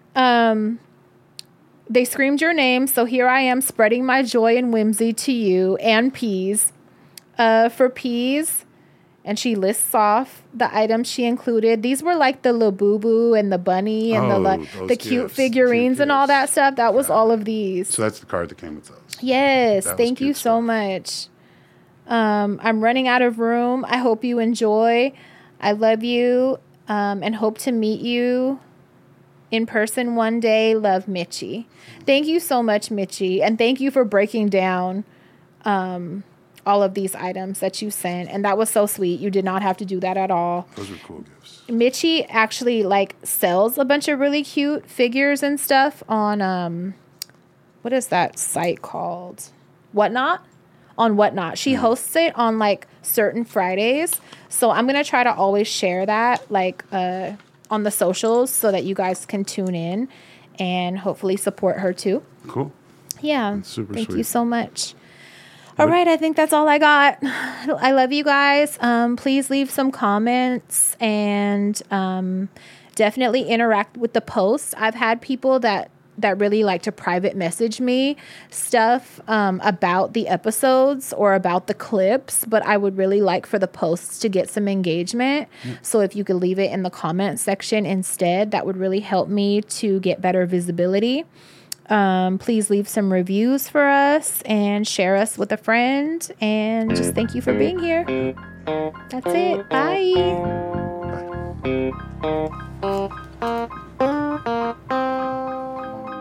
Speaker 1: They screamed your name, so here I am spreading my joy and whimsy to you and Peas. For Peas, and she lists off the items she included. These were like the Labubu and the bunny and the cute figurines and all that stuff. That was all of these.
Speaker 2: So that's the card that came with those.
Speaker 1: Yes, thank you so much. I'm running out of room. I hope you enjoy. I love you and hope to meet you in person one day. Love, Mitchie. Thank you so much, Mitchie. And thank you for breaking down all of these items that you sent. And that was so sweet. You did not have to do that at all.
Speaker 2: Those are cool gifts.
Speaker 1: Mitchie actually sells a bunch of really cute figures and stuff on, what is that site called? Whatnot? On Whatnot. She hosts it on certain Fridays. So I'm going to try to always share that on the socials so that you guys can tune in and hopefully support her too.
Speaker 2: Cool.
Speaker 1: Yeah.
Speaker 2: That's super
Speaker 1: Thank
Speaker 2: sweet.
Speaker 1: you so much. All right, I think that's all I got. I love you guys. Please leave some comments and definitely interact with the posts. I've had people that really like to private message me stuff about the episodes or about the clips, but I would really like for the posts to get some engagement. So if you could leave it in the comment section instead, that would really help me to get better visibility. Please leave some reviews for us and share us with a friend. And just thank you for being here. That's it. Bye.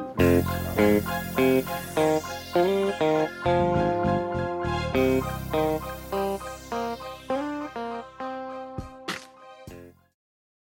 Speaker 2: Bye.